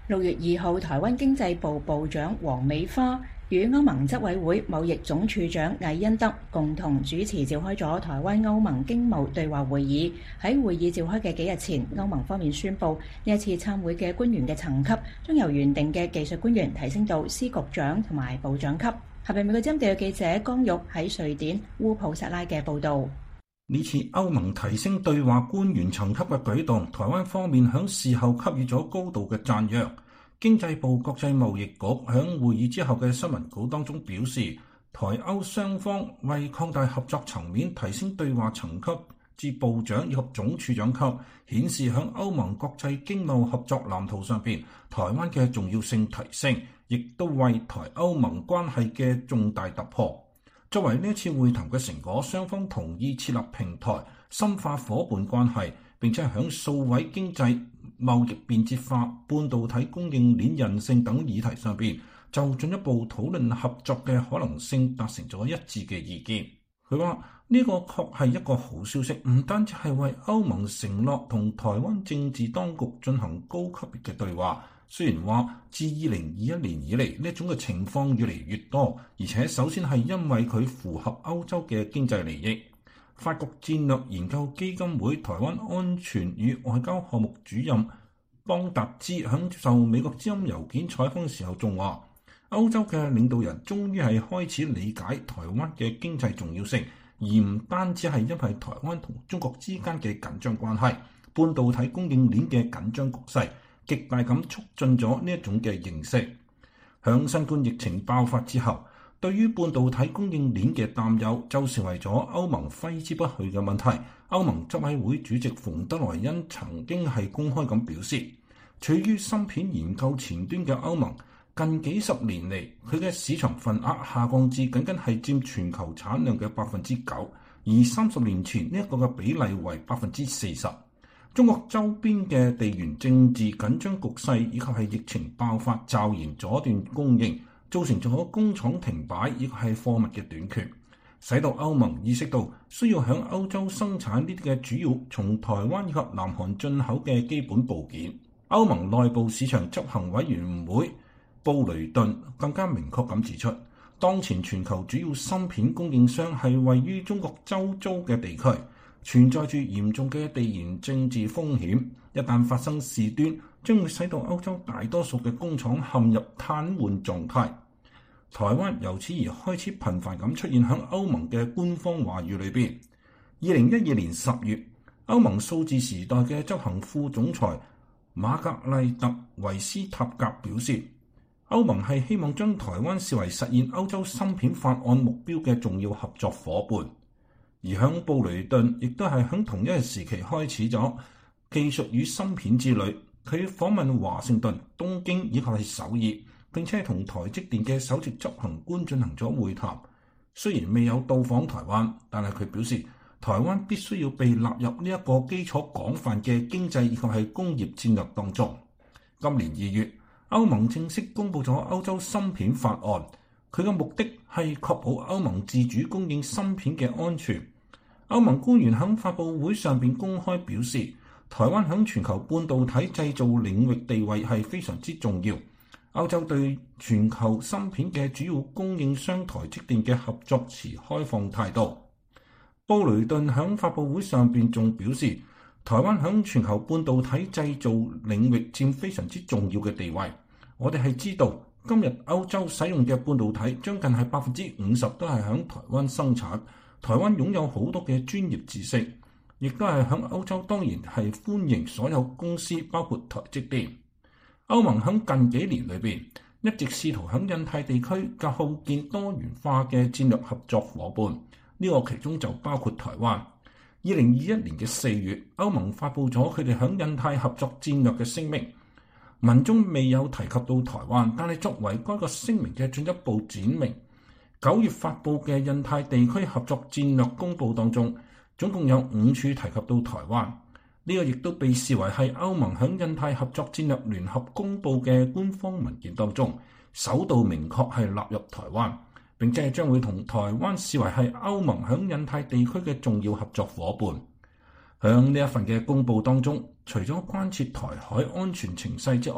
六月二號，台灣經濟部部長黃美花與歐盟執委會貿易總處長魏恩德共同主持召開咗台灣歐盟經貿對話會議。喺會議召開嘅幾日前，歐盟方面宣布呢一次參會嘅官員嘅層級將由原定嘅技術官員提升到司局長同埋部長級。下邊美國之音地記者江玉喺瑞典烏普薩拉嘅報導。 呢次歐盟提升對話官員層級嘅舉動，台灣方面響事後給予咗高度嘅讚揚。經濟部國際貿易局響會議之後嘅新聞稿當中表示，台歐雙方為擴大合作層面，提升對話層級至部長以及總處長級，顯示響歐盟國際經貿合作藍圖上邊，台灣嘅重要性提升，亦都為台歐盟關係嘅重大突破。作為呢一次會談嘅成果，雙方同意設立平台，深化伙伴關係，並且喺數位經濟、貿易便捷化、半導體供應鏈韌性等議題上邊，就進一步討論合作嘅可能性，達成咗一致嘅意見。佢話呢個確係一個好消息，唔單止係為歐盟承諾同台灣政治當局進行高級別嘅對話。雖然話自二零二一年以嚟呢種嘅情況越嚟越多，而且首先係因為佢符合歐洲嘅經濟利益。法國戰略研究基金會台灣安全與外交項目主任邦達茲響接受美國之音郵件採訪嘅時候仲話，歐洲嘅領導人終於係開始理解台灣嘅經濟重要性，而唔單止係因為台灣同中國之間嘅緊張關係、半導體供應鏈嘅緊張局勢，極大咁促進咗呢一種嘅認識。響新冠疫情爆發之後，對於半導體供應鏈嘅擔憂就成為咗歐盟揮之不去嘅問題。歐盟執委會主席馮德萊恩曾經係公開咁表示，處於芯片研究前端嘅歐盟近幾十年嚟，佢嘅市場份額下降至僅僅係佔全球產量嘅百分之九，而三十年前呢一個嘅比例為百分之四十。中國周邊嘅地緣政治緊張局勢以及係疫情爆發驟然阻斷供應，造成咗工廠停擺以及係貨物嘅短缺，使到歐盟意識到需要響歐洲生產呢啲嘅主要從台灣以及南韓進口嘅基本部件。歐盟內部市場執行委員會布雷頓更加明確咁指出，當前全球主要芯片供應商係位於中國周遭嘅地區，存在住嚴重嘅地緣政治風險，一旦發生事端，將會使到歐洲大多數嘅工廠陷入癱瘓狀態。台灣由此而開始頻繁咁出現喺歐盟嘅官方話語裏邊。二零一二年十月，歐盟數字時代嘅執行副總裁瑪格麗特維斯塔格表示，歐盟係希望將台灣視為實現歐洲芯片法案目標嘅重要合作夥伴。而響布雷頓亦都係響同一個時期開始咗技術與芯片之旅。佢訪問華盛頓、東京以及係首爾，並且同台積電嘅首席執行官進行咗會談。雖然未有到訪台灣，但係佢表示台灣必須要被納入呢一個基礎廣泛嘅經濟以及係工業戰略當中。今年二月，歐盟正式公布咗歐洲芯片法案。佢嘅目的係確保歐盟自主供應芯片嘅安全。歐盟官員喺發佈會上邊公開表示，台灣喺全球半導體製造領域地位係非常之重要。歐洲對全球芯片嘅主要供應商台積電嘅合作持開放態度。布雷頓喺發佈會上邊仲表示，台灣喺全球半導體製造領域佔非常之重要嘅地位。我哋係知道，今日歐洲使用嘅半導體將近係百分之五十都係喺台灣生產。台灣擁有好多嘅專業知識，亦都係喺歐洲當然係歡迎所有公司，包括台積電。歐盟喺近幾年裏邊一直試圖喺印太地區構建多元化嘅戰略合作夥伴，呢個其中就包括台灣。二零二一年嘅四月，歐盟發布咗佢哋喺印太合作戰略嘅聲明。文中未有提及到台灣，但係作為該個聲明嘅進一步展明，九月發布嘅印太地區合作戰略公報當中，總共有五處提及到台灣。呢、這個亦都被視為係歐盟響印太合作戰略聯合公報嘅官方文件當中，首度明確係納入台灣，並且係將會同台灣視為係歐盟響印太地區嘅重要合作夥伴。響呢一份嘅公報當中，除咗關切台海安全情勢之外，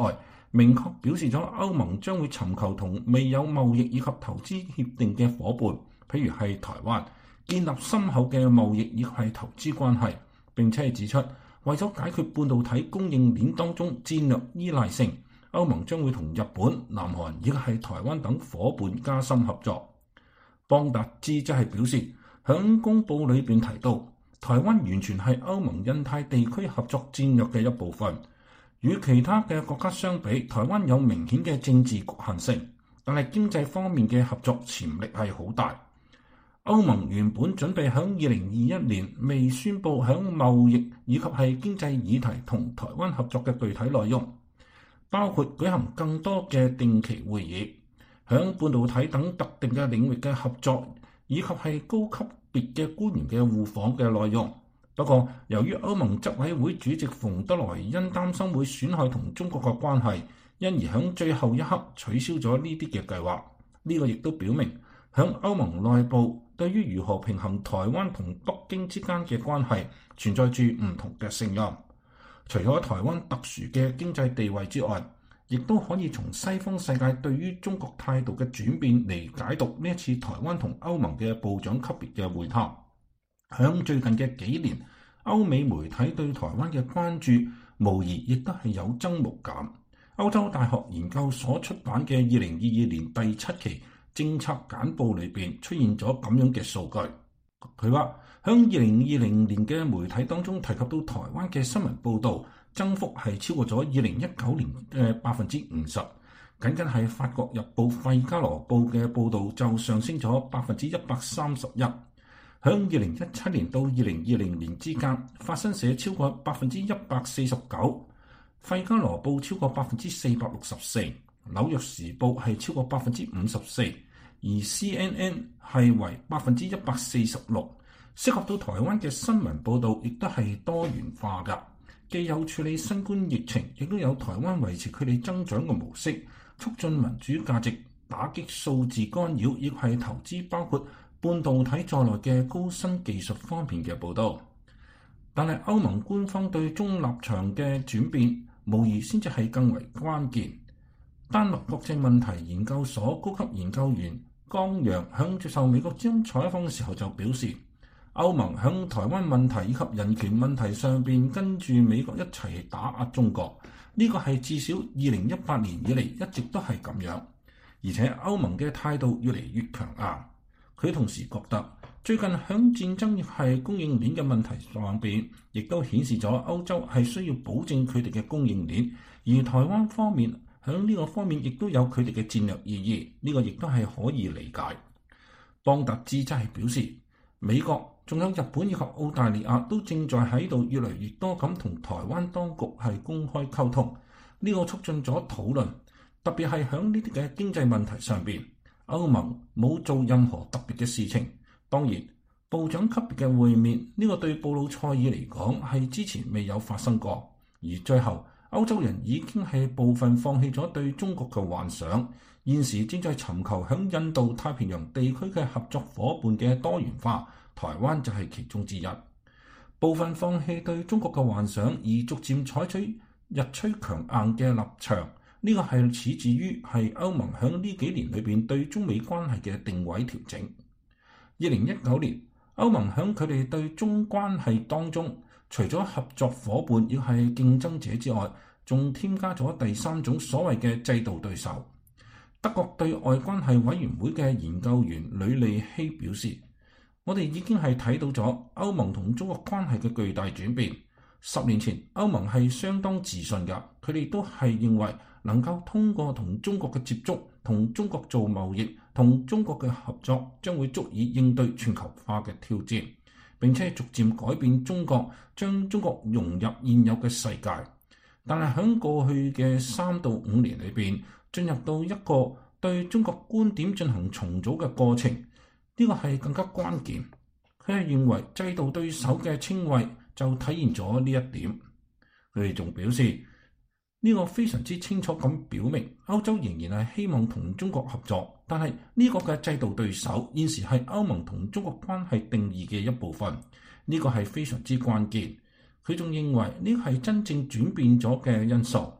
明確表示咗歐盟將會尋求同未有貿易以及投資協定嘅夥伴，譬如係台灣，建立深厚嘅貿易以及係投資關係。並且係指出，為咗解決半導體供應鏈當中戰略依賴性，歐盟將會同日本、南韓以及係台灣等夥伴加深合作。邦達茲則係表示，響公佈裏邊提到，台灣完全係歐盟印太地區合作戰略嘅一部分。與其他嘅國家相比，台灣有明顯嘅政治局限性，但係經濟方面嘅合作潛力係好大。歐盟原本準備響二零二一年未宣布響貿易以及係經濟議題同台灣合作嘅具體內容，包括舉行更多嘅定期會議，響半導體等特定嘅領域嘅合作，以及係高級別嘅官員嘅互訪嘅內容。不過，由於歐盟執委會主席馮德萊恩擔心會損害同中國嘅關係，因而響最後一刻取消咗呢啲嘅計劃。呢個亦都表明，響歐盟內部對於如何平衡台灣同北京之間嘅關係，存在住唔同嘅聲音。除咗台灣特殊嘅經濟地位之外，亦都可以從西方世界對於中國態度嘅轉變嚟解讀呢一次台灣同歐盟嘅部長級別嘅會談。響最近嘅幾年，歐美媒體對台灣嘅關注，無疑亦都係有增無減。歐洲大學研究所出版嘅二零二二年第七期政策簡報裏邊出現咗咁樣嘅數據。佢話響二零二零年嘅媒體當中提及到台灣嘅新聞報導，增幅係超過咗二零一九年嘅百分之五十。僅僅係法國日報費加羅報嘅報導就上升咗百分之一百三十一。響二零一七年到二零二零年之間，法新社超過百分之一百四十九，費加羅報超過百分之四百六十四，紐約時報係超過百分之五十四，而 C N N 係為百分之一百四十六。適合到台灣嘅新聞報導亦都係多元化㗎，既有處理新冠疫情，亦都有台灣維持佢哋增長嘅模式，促進民主價值，打擊數字干擾，亦係投資包括半導體在內嘅高新技術方面嘅報導。但係歐盟官方對中立場嘅轉變，無疑先至係更為關鍵。丹麥國際問題研究所高級研究員江陽響接受美國之音採訪嘅時候就表示，歐盟響台灣問題以及人權問題上邊跟住美國一齊打壓中國，呢、這個係至少二零一八年以嚟一直都係咁樣，而且歐盟嘅態度越嚟越強硬。佢同時覺得最近響戰爭亦係供應鏈嘅問題上邊，亦都顯示咗歐洲係需要保證佢哋嘅供應鏈，而台灣方面響呢個方面亦都有佢哋嘅戰略意義，呢、這個亦都係可以理解。邦達茲則係表示，美國仲有日本以及澳大利亞都正在喺度越嚟越多咁同台灣當局係公開溝通，呢、這個促進咗討論，特別係響呢啲嘅經濟問題上邊。歐盟冇做任何特別嘅事情，當然部長級別嘅會面呢、這個對布魯塞爾嚟講係之前未有發生過，而最後歐洲人已經係部分放棄咗對中國嘅幻想，現時正在尋求響印度太平洋地區嘅合作夥伴嘅多元化，台灣就係其中之一。部分放棄對中國嘅幻想，而逐漸採取日趨強硬嘅立場。呢個係始自於係歐盟響呢幾年裏邊對中美關係嘅定位調整。二零一九年，歐盟響佢哋對中關係當中，除咗合作伙伴亦係競爭者之外，仲添加咗第三種所謂嘅制度對手。德國對外關係委員會嘅研究員呂利希表示，我哋已經係睇到咗歐盟同中國關係嘅巨大轉變。十年前，歐盟係相當自信㗎，佢哋都係認為能夠通過同中國嘅接觸、同中國做貿易、同中國嘅合作，將會足以應對全球化嘅挑戰，並且逐漸改變中國，將中國融入現有嘅世界。但係喺過去嘅三到五年裏邊，進入到一個對中國觀點進行重組嘅過程，呢個係更加關鍵。佢係認為制度對手嘅稱謂就體現咗呢一點。佢哋仲表示，呢個非常之清楚咁表明，歐洲仍然係希望同中國合作，但係呢個嘅制度對手現時係歐盟同中國關係定義嘅一部分，呢個係非常之關鍵。佢仲認為呢個係真正轉變咗嘅因素。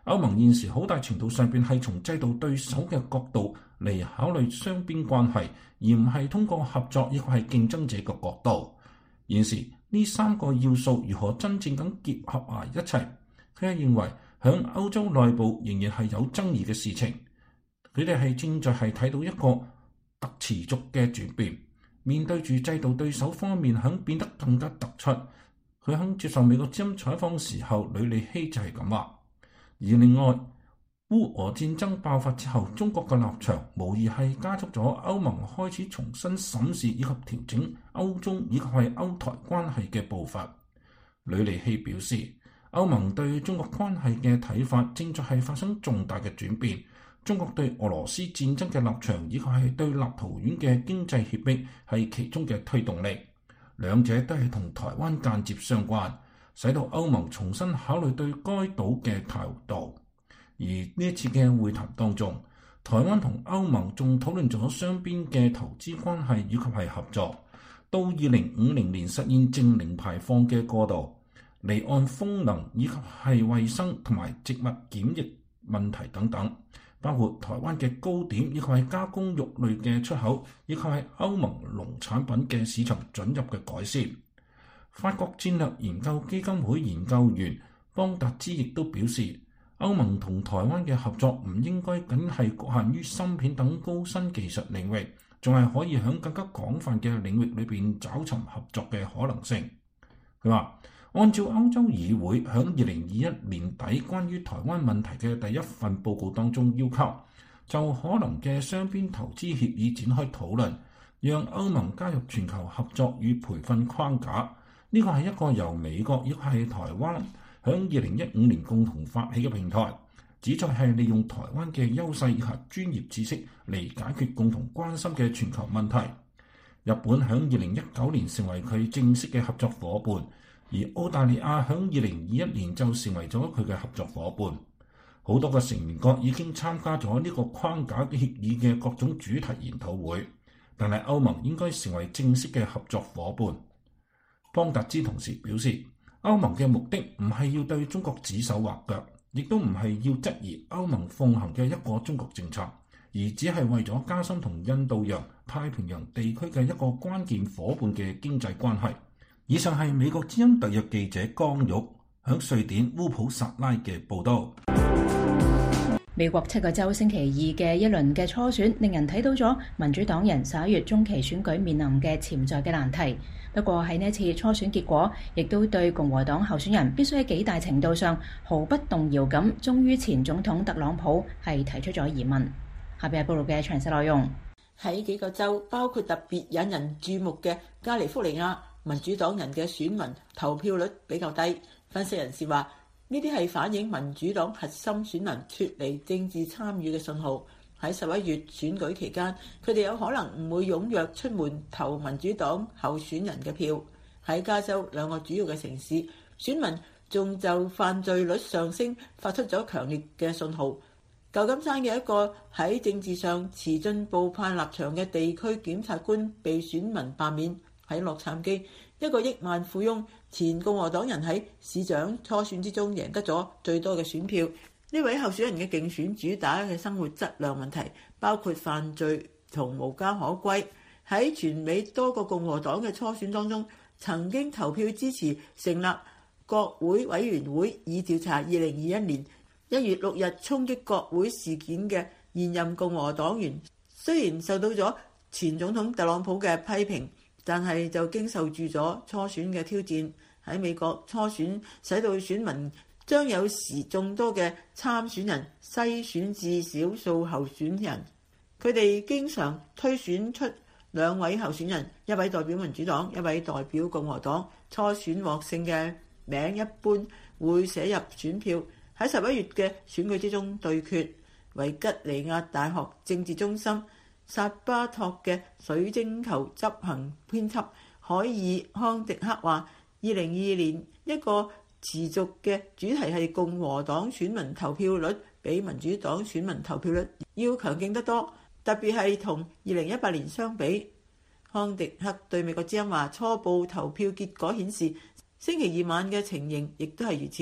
歐盟現時好大程度上邊係從制度對手嘅角度嚟考慮雙邊關係，而唔係通過合作亦或係競爭者嘅角度。現時呢三個要素如何真正咁結合埋一齊，佢係認為響歐洲內部仍然係有爭議嘅事情。佢哋係正在係睇到一個特持續嘅轉變。面對住制度對手方面響變得更加突出，佢響接受美國之音採訪時候，呂利希就係咁話。而另外，烏俄戰爭爆發之後，中國嘅立場無疑係加速咗歐盟開始重新審視以及調整歐中以及係歐台關係嘅步伐。呂利希表示，歐盟對中國關係嘅睇法正在係發生重大嘅轉變。中國對俄羅斯戰爭嘅立場，以及係對立陶宛嘅經濟脅迫係其中嘅推動力，兩者都係同台灣間接相關，使到歐盟重新考慮對該島嘅態度。而呢一次嘅會談當中，台灣同歐盟仲討論咗雙邊嘅投資關係以及係合作，到二零五零年實現淨零排放嘅過渡，離岸風能以及係衛生同埋植物檢疫問題等等。包括台灣嘅糕點，以及係加工肉類嘅出口，以及係歐盟農產品嘅市場准入嘅改善。法國戰略研究基金會研究員邦達茲亦都表示，歐盟同台灣嘅合作唔應該僅係局限於芯片等高新技術領域，仲係可以喺更加廣泛嘅領域裏邊找尋合作嘅可能性。佢話，按照歐洲議會喺二零二一年底關於台灣問題嘅第一份報告當中要求，就可能嘅雙邊投資協議展開討論，讓歐盟加入全球合作與培訓框架。呢個係一個由美國亦係台灣喺二零一五年共同發起嘅平台，旨在係利用台灣嘅優勢以及專業知識嚟解決共同關心嘅全球問題。日本喺二零一九年成為佢正式嘅合作夥伴。而澳大利亞喺二零二一年就成為咗佢嘅合作夥伴，好多個成員國已經參加咗呢個框架嘅協議嘅各種主題研討會，但係歐盟應該成為正式嘅合作夥伴。邦達茲同時表示，歐盟嘅目的唔係要對中國指手畫腳，亦都唔係要質疑歐盟奉行嘅一個中國政策，而只係為咗加深同印度洋、太平洋地區嘅一個關鍵夥伴嘅經濟關係。以上係美國之音特約記者江玉響瑞典烏普薩拉嘅報道。 美國七個州星期二嘅一輪嘅初選，令人睇到咗民主黨人十一月中期選舉面臨嘅潛在嘅難題。不過喺呢次初選結果，亦都對共和黨候選人必須喺幾大程度上毫不動搖咁忠於前總統特朗普係提出咗疑問。下邊係報道嘅詳細內容。 喺幾個州，包括特別引人注目嘅加利福尼亞，民主黨人嘅選民投票率比較低。分析人士話，呢啲係反映民主黨核心選民脫離政治參與嘅信號。喺十一月選舉期間，佢哋有可能唔會踴躍出門投民主黨候選人嘅票。喺加州兩個主要嘅城市，選民仲就犯罪率上升發出咗強烈嘅信號。舊金山嘅一個喺政治上持進步派立場嘅地區檢察官被選民罷免。喺洛杉磯，一個億萬富翁前共和黨人喺市長初選之中贏得咗最多嘅選票。呢位候選人嘅競選主打嘅生活質量問題，包括犯罪同無家可歸。喺全美多個共和黨嘅初選當中，曾經投票支持成立國會委員會以調查二零二一年一月六日衝擊國會事件嘅現任共和黨員，雖然受到咗前總統特朗普嘅批評，但係就經受住咗初選嘅挑戰。喺美國，初選使到選民將有時眾多嘅參選人篩選至少數候選人，佢哋經常推選出兩位候選人，一位代表民主黨，一位代表共和黨。初選獲勝嘅名一般會寫入選票，喺十一月嘅選舉之中對決。維吉尼亞大學政治中心薩巴托嘅水晶球執行編輯海爾康迪克話，二零二二年一個持續嘅主題係共和黨選民投票率比民主黨選民投票率要強勁得多，特別係同二零一八年相比。康迪克對美國之音話，初步投票結果顯示星期二晚嘅情形亦都係如此。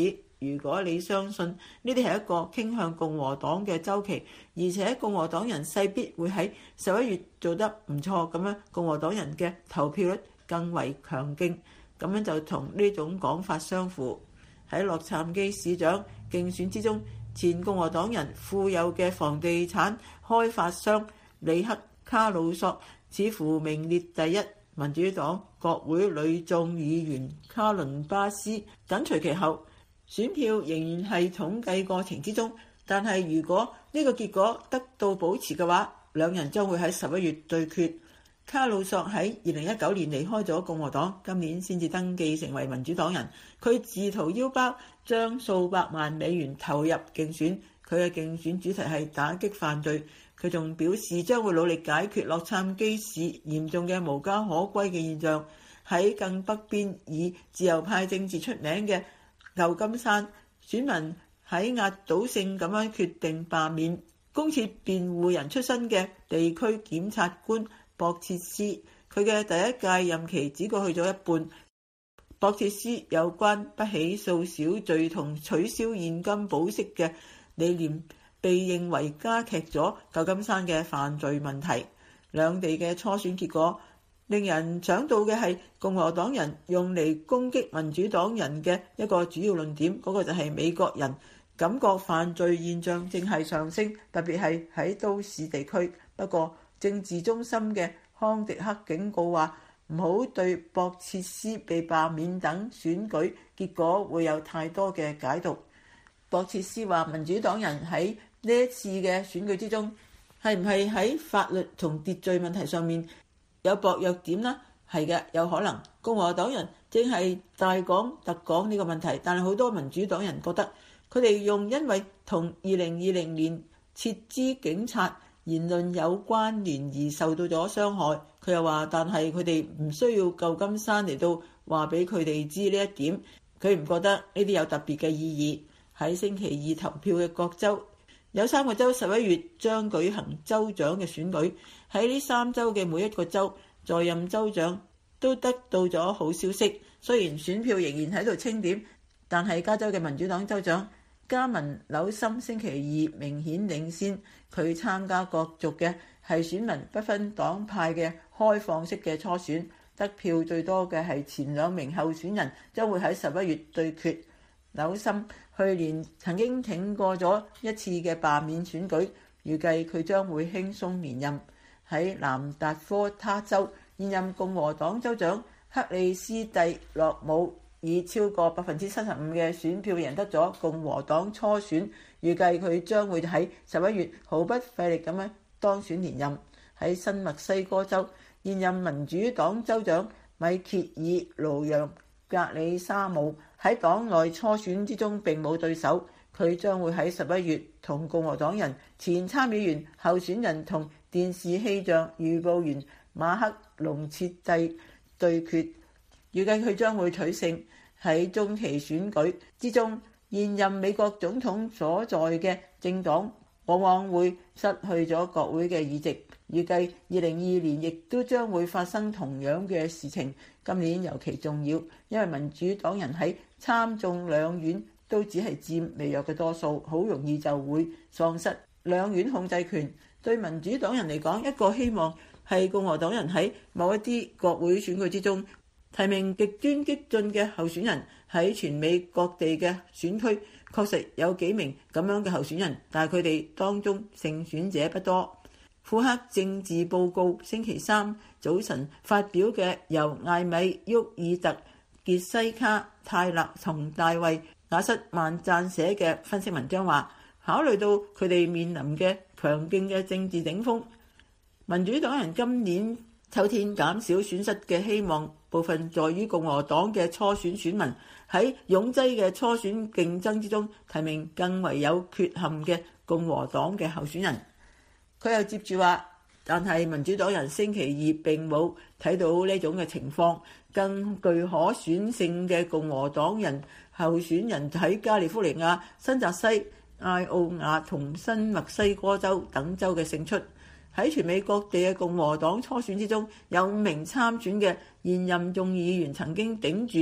如果你相信呢啲係一個傾向共和黨嘅週期，而且共和黨人勢必會喺十一月做得唔錯，咁樣共和黨人嘅投票率更為強勁，咁樣就同呢種講法相符。喺洛杉磯市長競選之中，前共和黨人富有嘅房地產開發商里克卡魯索似乎名列第一，民主黨國會女眾議員卡倫巴斯緊隨其後。選票仍然係統計過程之中，但係如果呢個結果得到保持嘅話，兩人將會喺十一月對決。卡魯索喺二零一九年離開咗共和黨，今年先至登記成為民主黨人。佢自掏腰包將數百萬美元投入競選，佢嘅競選主題係打擊犯罪。佢仲表示將會努力解決洛杉磯市嚴重嘅無家可歸嘅現象。喺更北邊以自由派政治出名嘅舊金山，選民喺壓倒性咁樣決定罷免公設辯護人出身嘅地區檢察官博切斯，佢嘅第一屆任期只過去咗一半。博切斯有關不起訴小罪同取消現金保釋嘅理念，被認為加劇咗舊金山嘅犯罪問題。兩地嘅初選結果令人想到嘅係共和黨人用嚟攻擊民主黨人嘅一個主要論點，嗰、那個就係美國人感覺犯罪現象正係上升，特別係喺都市地區。不過政治中心嘅康迪克警告話，唔好對博切斯被罷免等選舉結果會有太多嘅解讀。博切斯話，民主黨人喺呢一次嘅選舉之中，係唔係喺法律同秩序問題上面有薄弱點呢？係嘅，有可能。共和黨人正係大講特講呢個問題，但係好多民主黨人覺得佢哋用因為同二零二零年撤資警察言論有關聯而受到咗傷害。佢又話，但係佢哋唔需要舊金山嚟到話俾佢哋知呢一點，佢唔覺得呢啲有特別嘅意義。喺星期二投票嘅各州，有三個州十一月將舉行州長嘅選舉。喺呢三州嘅每一個州在任州長都得到咗好消息，雖然選票仍然喺度清點，但係加州嘅民主黨州長加文紐森星期二明顯領先。佢參加角逐嘅係選民不分黨派嘅開放式嘅初選，得票最多嘅係前兩名候選人，將會喺十一月對決。紐森去年曾經挺過咗一次嘅罷免選舉，預計佢將會輕鬆連任。喺南達科他州，現任共和黨州長克里斯蒂洛姆以超過百分之七十五嘅選票贏得咗共和黨初選，預計佢將會喺十一月毫不費力咁樣當選連任。喺新墨西哥州，現任民主黨州長米歇爾盧揚格里沙姆喺黨內初選之中並冇對手，佢將會喺十一月同共和黨人前參議員候選人同電視氣象預報員馬克龍切蒂對決，預計佢將會取勝。喺中期選舉之中，現任美國總統所在嘅政黨往往會失去咗國會嘅議席，預計二零二二年亦都將會發生同樣嘅事情。今年尤其重要，因為民主黨人喺參眾兩院都只係佔微弱嘅多數，好容易就會喪失兩院控制權。對民主黨人嚟講，一個希望係共和黨人喺某一啲國會選舉之中提名極端激進嘅候選人。喺全美各地嘅選區確實有幾名咁樣嘅候選人，但係佢哋當中勝選者不多。庫克政治報告星期三早晨發表嘅由艾米沃爾特、傑西卡泰勒同大衛雅瑟曼撰寫嘅分析文章話，考慮到佢哋面臨嘅強勁嘅政治頂峰，民主黨人今年秋天減少損失嘅希望部分在於共和黨嘅初選選民喺擁擠嘅初選競爭之中提名更為有缺陷嘅共和黨嘅候選人。佢又接住話，但係民主黨人星期二並冇睇到呢種嘅情況，更具可選性嘅共和黨人候選人喺加利福尼亞、新澤西、艾奧瓦同新墨西哥州等州嘅勝出。喺全美各地嘅共和黨初選之中，有五名參選嘅現任眾議員曾經頂住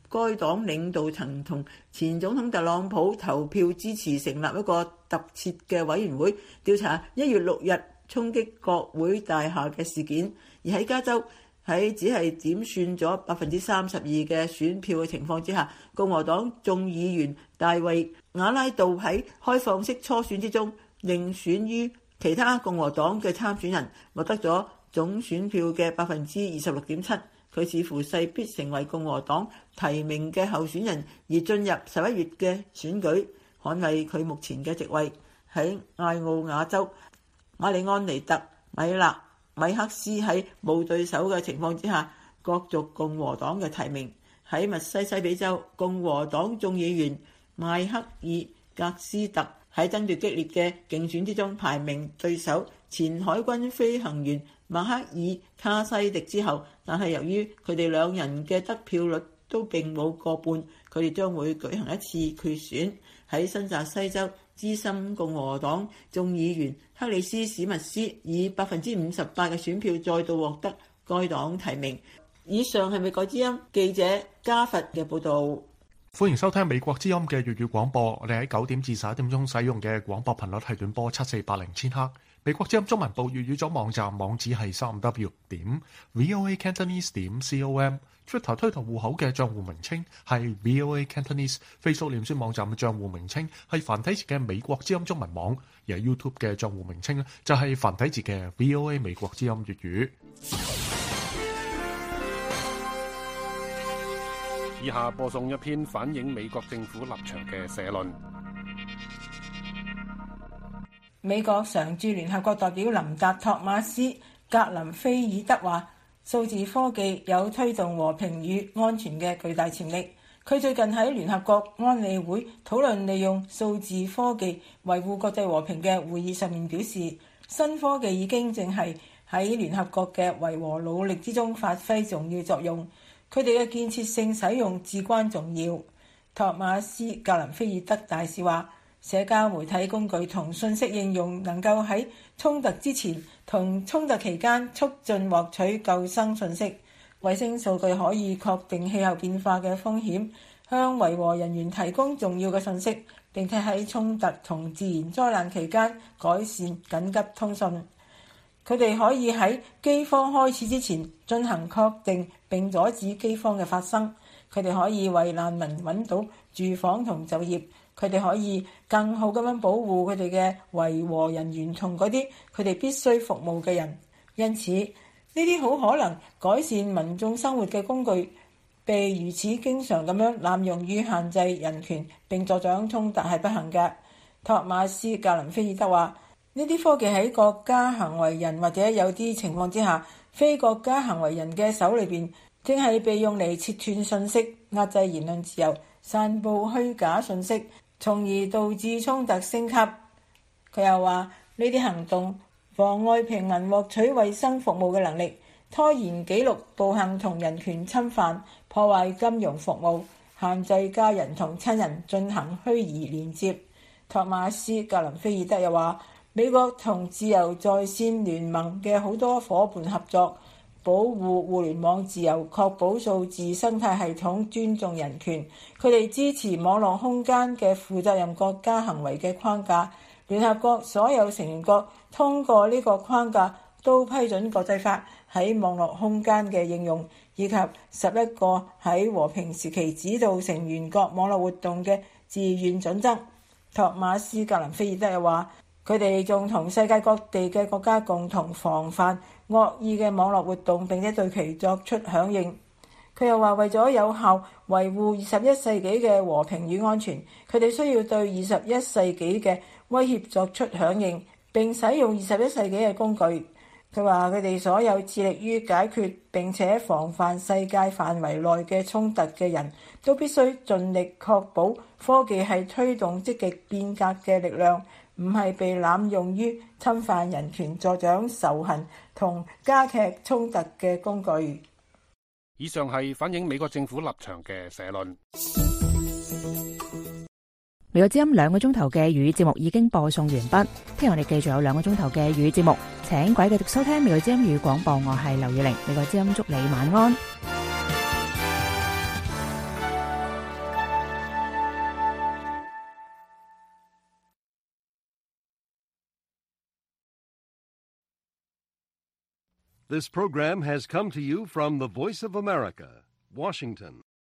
該黨領導層同前總統特朗普投票支持成立一個特設嘅委員會，調查一月六日衝擊國會大廈嘅事件。而喺加州，喺只係點算咗百分之三十二嘅選票嘅情況之下，共和黨眾議員大衛瓦拉杜喺開放式初選之中，另選於其他共和黨嘅參選人，獲得咗總選票嘅百分之二十六點七。佢似乎勢必成為共和黨提名嘅候選人，而進入十一月嘅選舉，捍衛佢目前嘅席位。喺艾奧瓦州，馬里安尼特、米勒、米克斯喺冇對手嘅情況之下，角逐共和黨嘅提名。喺密西西比州，共和黨眾議員邁克爾格斯特喺爭奪激烈嘅競選之中排名對手前海軍飛行員馬克爾卡西迪之後，但係由於佢哋兩人嘅得票率都並冇過半，佢哋將會舉行一次決選。喺新澤西州，資深共和黨眾議員克里斯史密斯以百分之五十八嘅選票再度獲得該黨提名。以上係美國之音記者加佛嘅報導。 歡迎收聽美國之音嘅粵語廣播。我哋喺九點至十一點鐘使用嘅廣播頻率係短波七四八零千赫。美國之音中文部粵語組網站網址係三 w 點 voa cantonese 點 com。Twitter 推特戶口嘅賬戶名稱係 voa cantonese。Facebook 臉書網站嘅賬戶名稱係繁體字嘅美國之音中文網。而 YouTube 嘅賬戶名稱就係繁體字嘅 voa 美國之音粵語。以下播送一篇反映美國政府立場嘅社論。 美國常駐聯合國代表林達托馬斯格林菲爾德話，數字科技有推動和平與安全嘅巨大潛力。佢最近喺聯合國安理會討論利用數字科技維護國際和平嘅會議上面表示，新科技已經正係喺聯合國嘅維和努力之中發揮重要作用。佢哋嘅建設性使用至關重要。托馬斯格林菲爾德大使話，社交媒體工具同信息應用能夠喺衝突之前同衝突期間促進獲取救生信息。衛星數據可以確定氣候變化嘅風險，向維和人員提供重要嘅信息，並且喺衝突同自然災難期間改善緊急通訊。佢哋可以喺饑荒開始之前進行確定並阻止饑荒嘅發生。佢哋可以為難民揾到住房同就業。佢哋可以更好咁樣保護佢哋嘅維和人員同嗰啲佢哋必須服務嘅人。因此，呢啲好可能改善民眾生活嘅工具，被如此經常咁樣濫用於限制人權並助長衝突係不幸嘅。托馬斯格林菲爾德話，呢啲科技喺國家行為人或者有啲情況之下，非國家行為人嘅手裏邊，正係被用嚟切斷信息、壓制言論自由、散佈虛假信息，從而導致衝突升級。佢又話，呢啲行動妨礙平民獲取衛生服務嘅能力，拖延紀錄暴行同人權侵犯，破壞金融服務，限制家人同親人進行虛擬連接。托馬斯格林菲爾德又話，美國同自由在線聯盟嘅好多夥伴合作，保護互聯網自由，確保數字生態系統尊重人權。佢哋支持網絡空間嘅負責任國家行為嘅框架。聯合國所有成員國通過呢個框架都批准國際法喺網絡空間嘅應用，以及十一個喺和平時期指導成員國網絡活動嘅自願準則。托馬斯格林菲爾德又話，佢哋仲同世界各地嘅國家共同防範惡意嘅網絡活動，並且對其作出響應。佢又話，為咗有效維護二十一世紀嘅和平與安全，佢哋需要對二十一世紀嘅威脅作出響應，並使用二十一世紀嘅工具。佢話，佢哋所有致力於解決並且防範世界範圍內嘅衝突嘅人都必須盡力確保科技係推動積極變革嘅力量，唔係被濫用於侵犯人權、助長仇恨同加劇衝突嘅工具。 以上係反映美國政府立場嘅社論。 美國之音兩個鐘頭嘅粵語節目已經播送完畢，聽日我哋繼續有兩個鐘頭嘅粵語節目，請各位繼續收聽美國之音粵語廣播，我係劉月玲，美國之音祝你晚安。 This program has come to you from the Voice of America, Washington.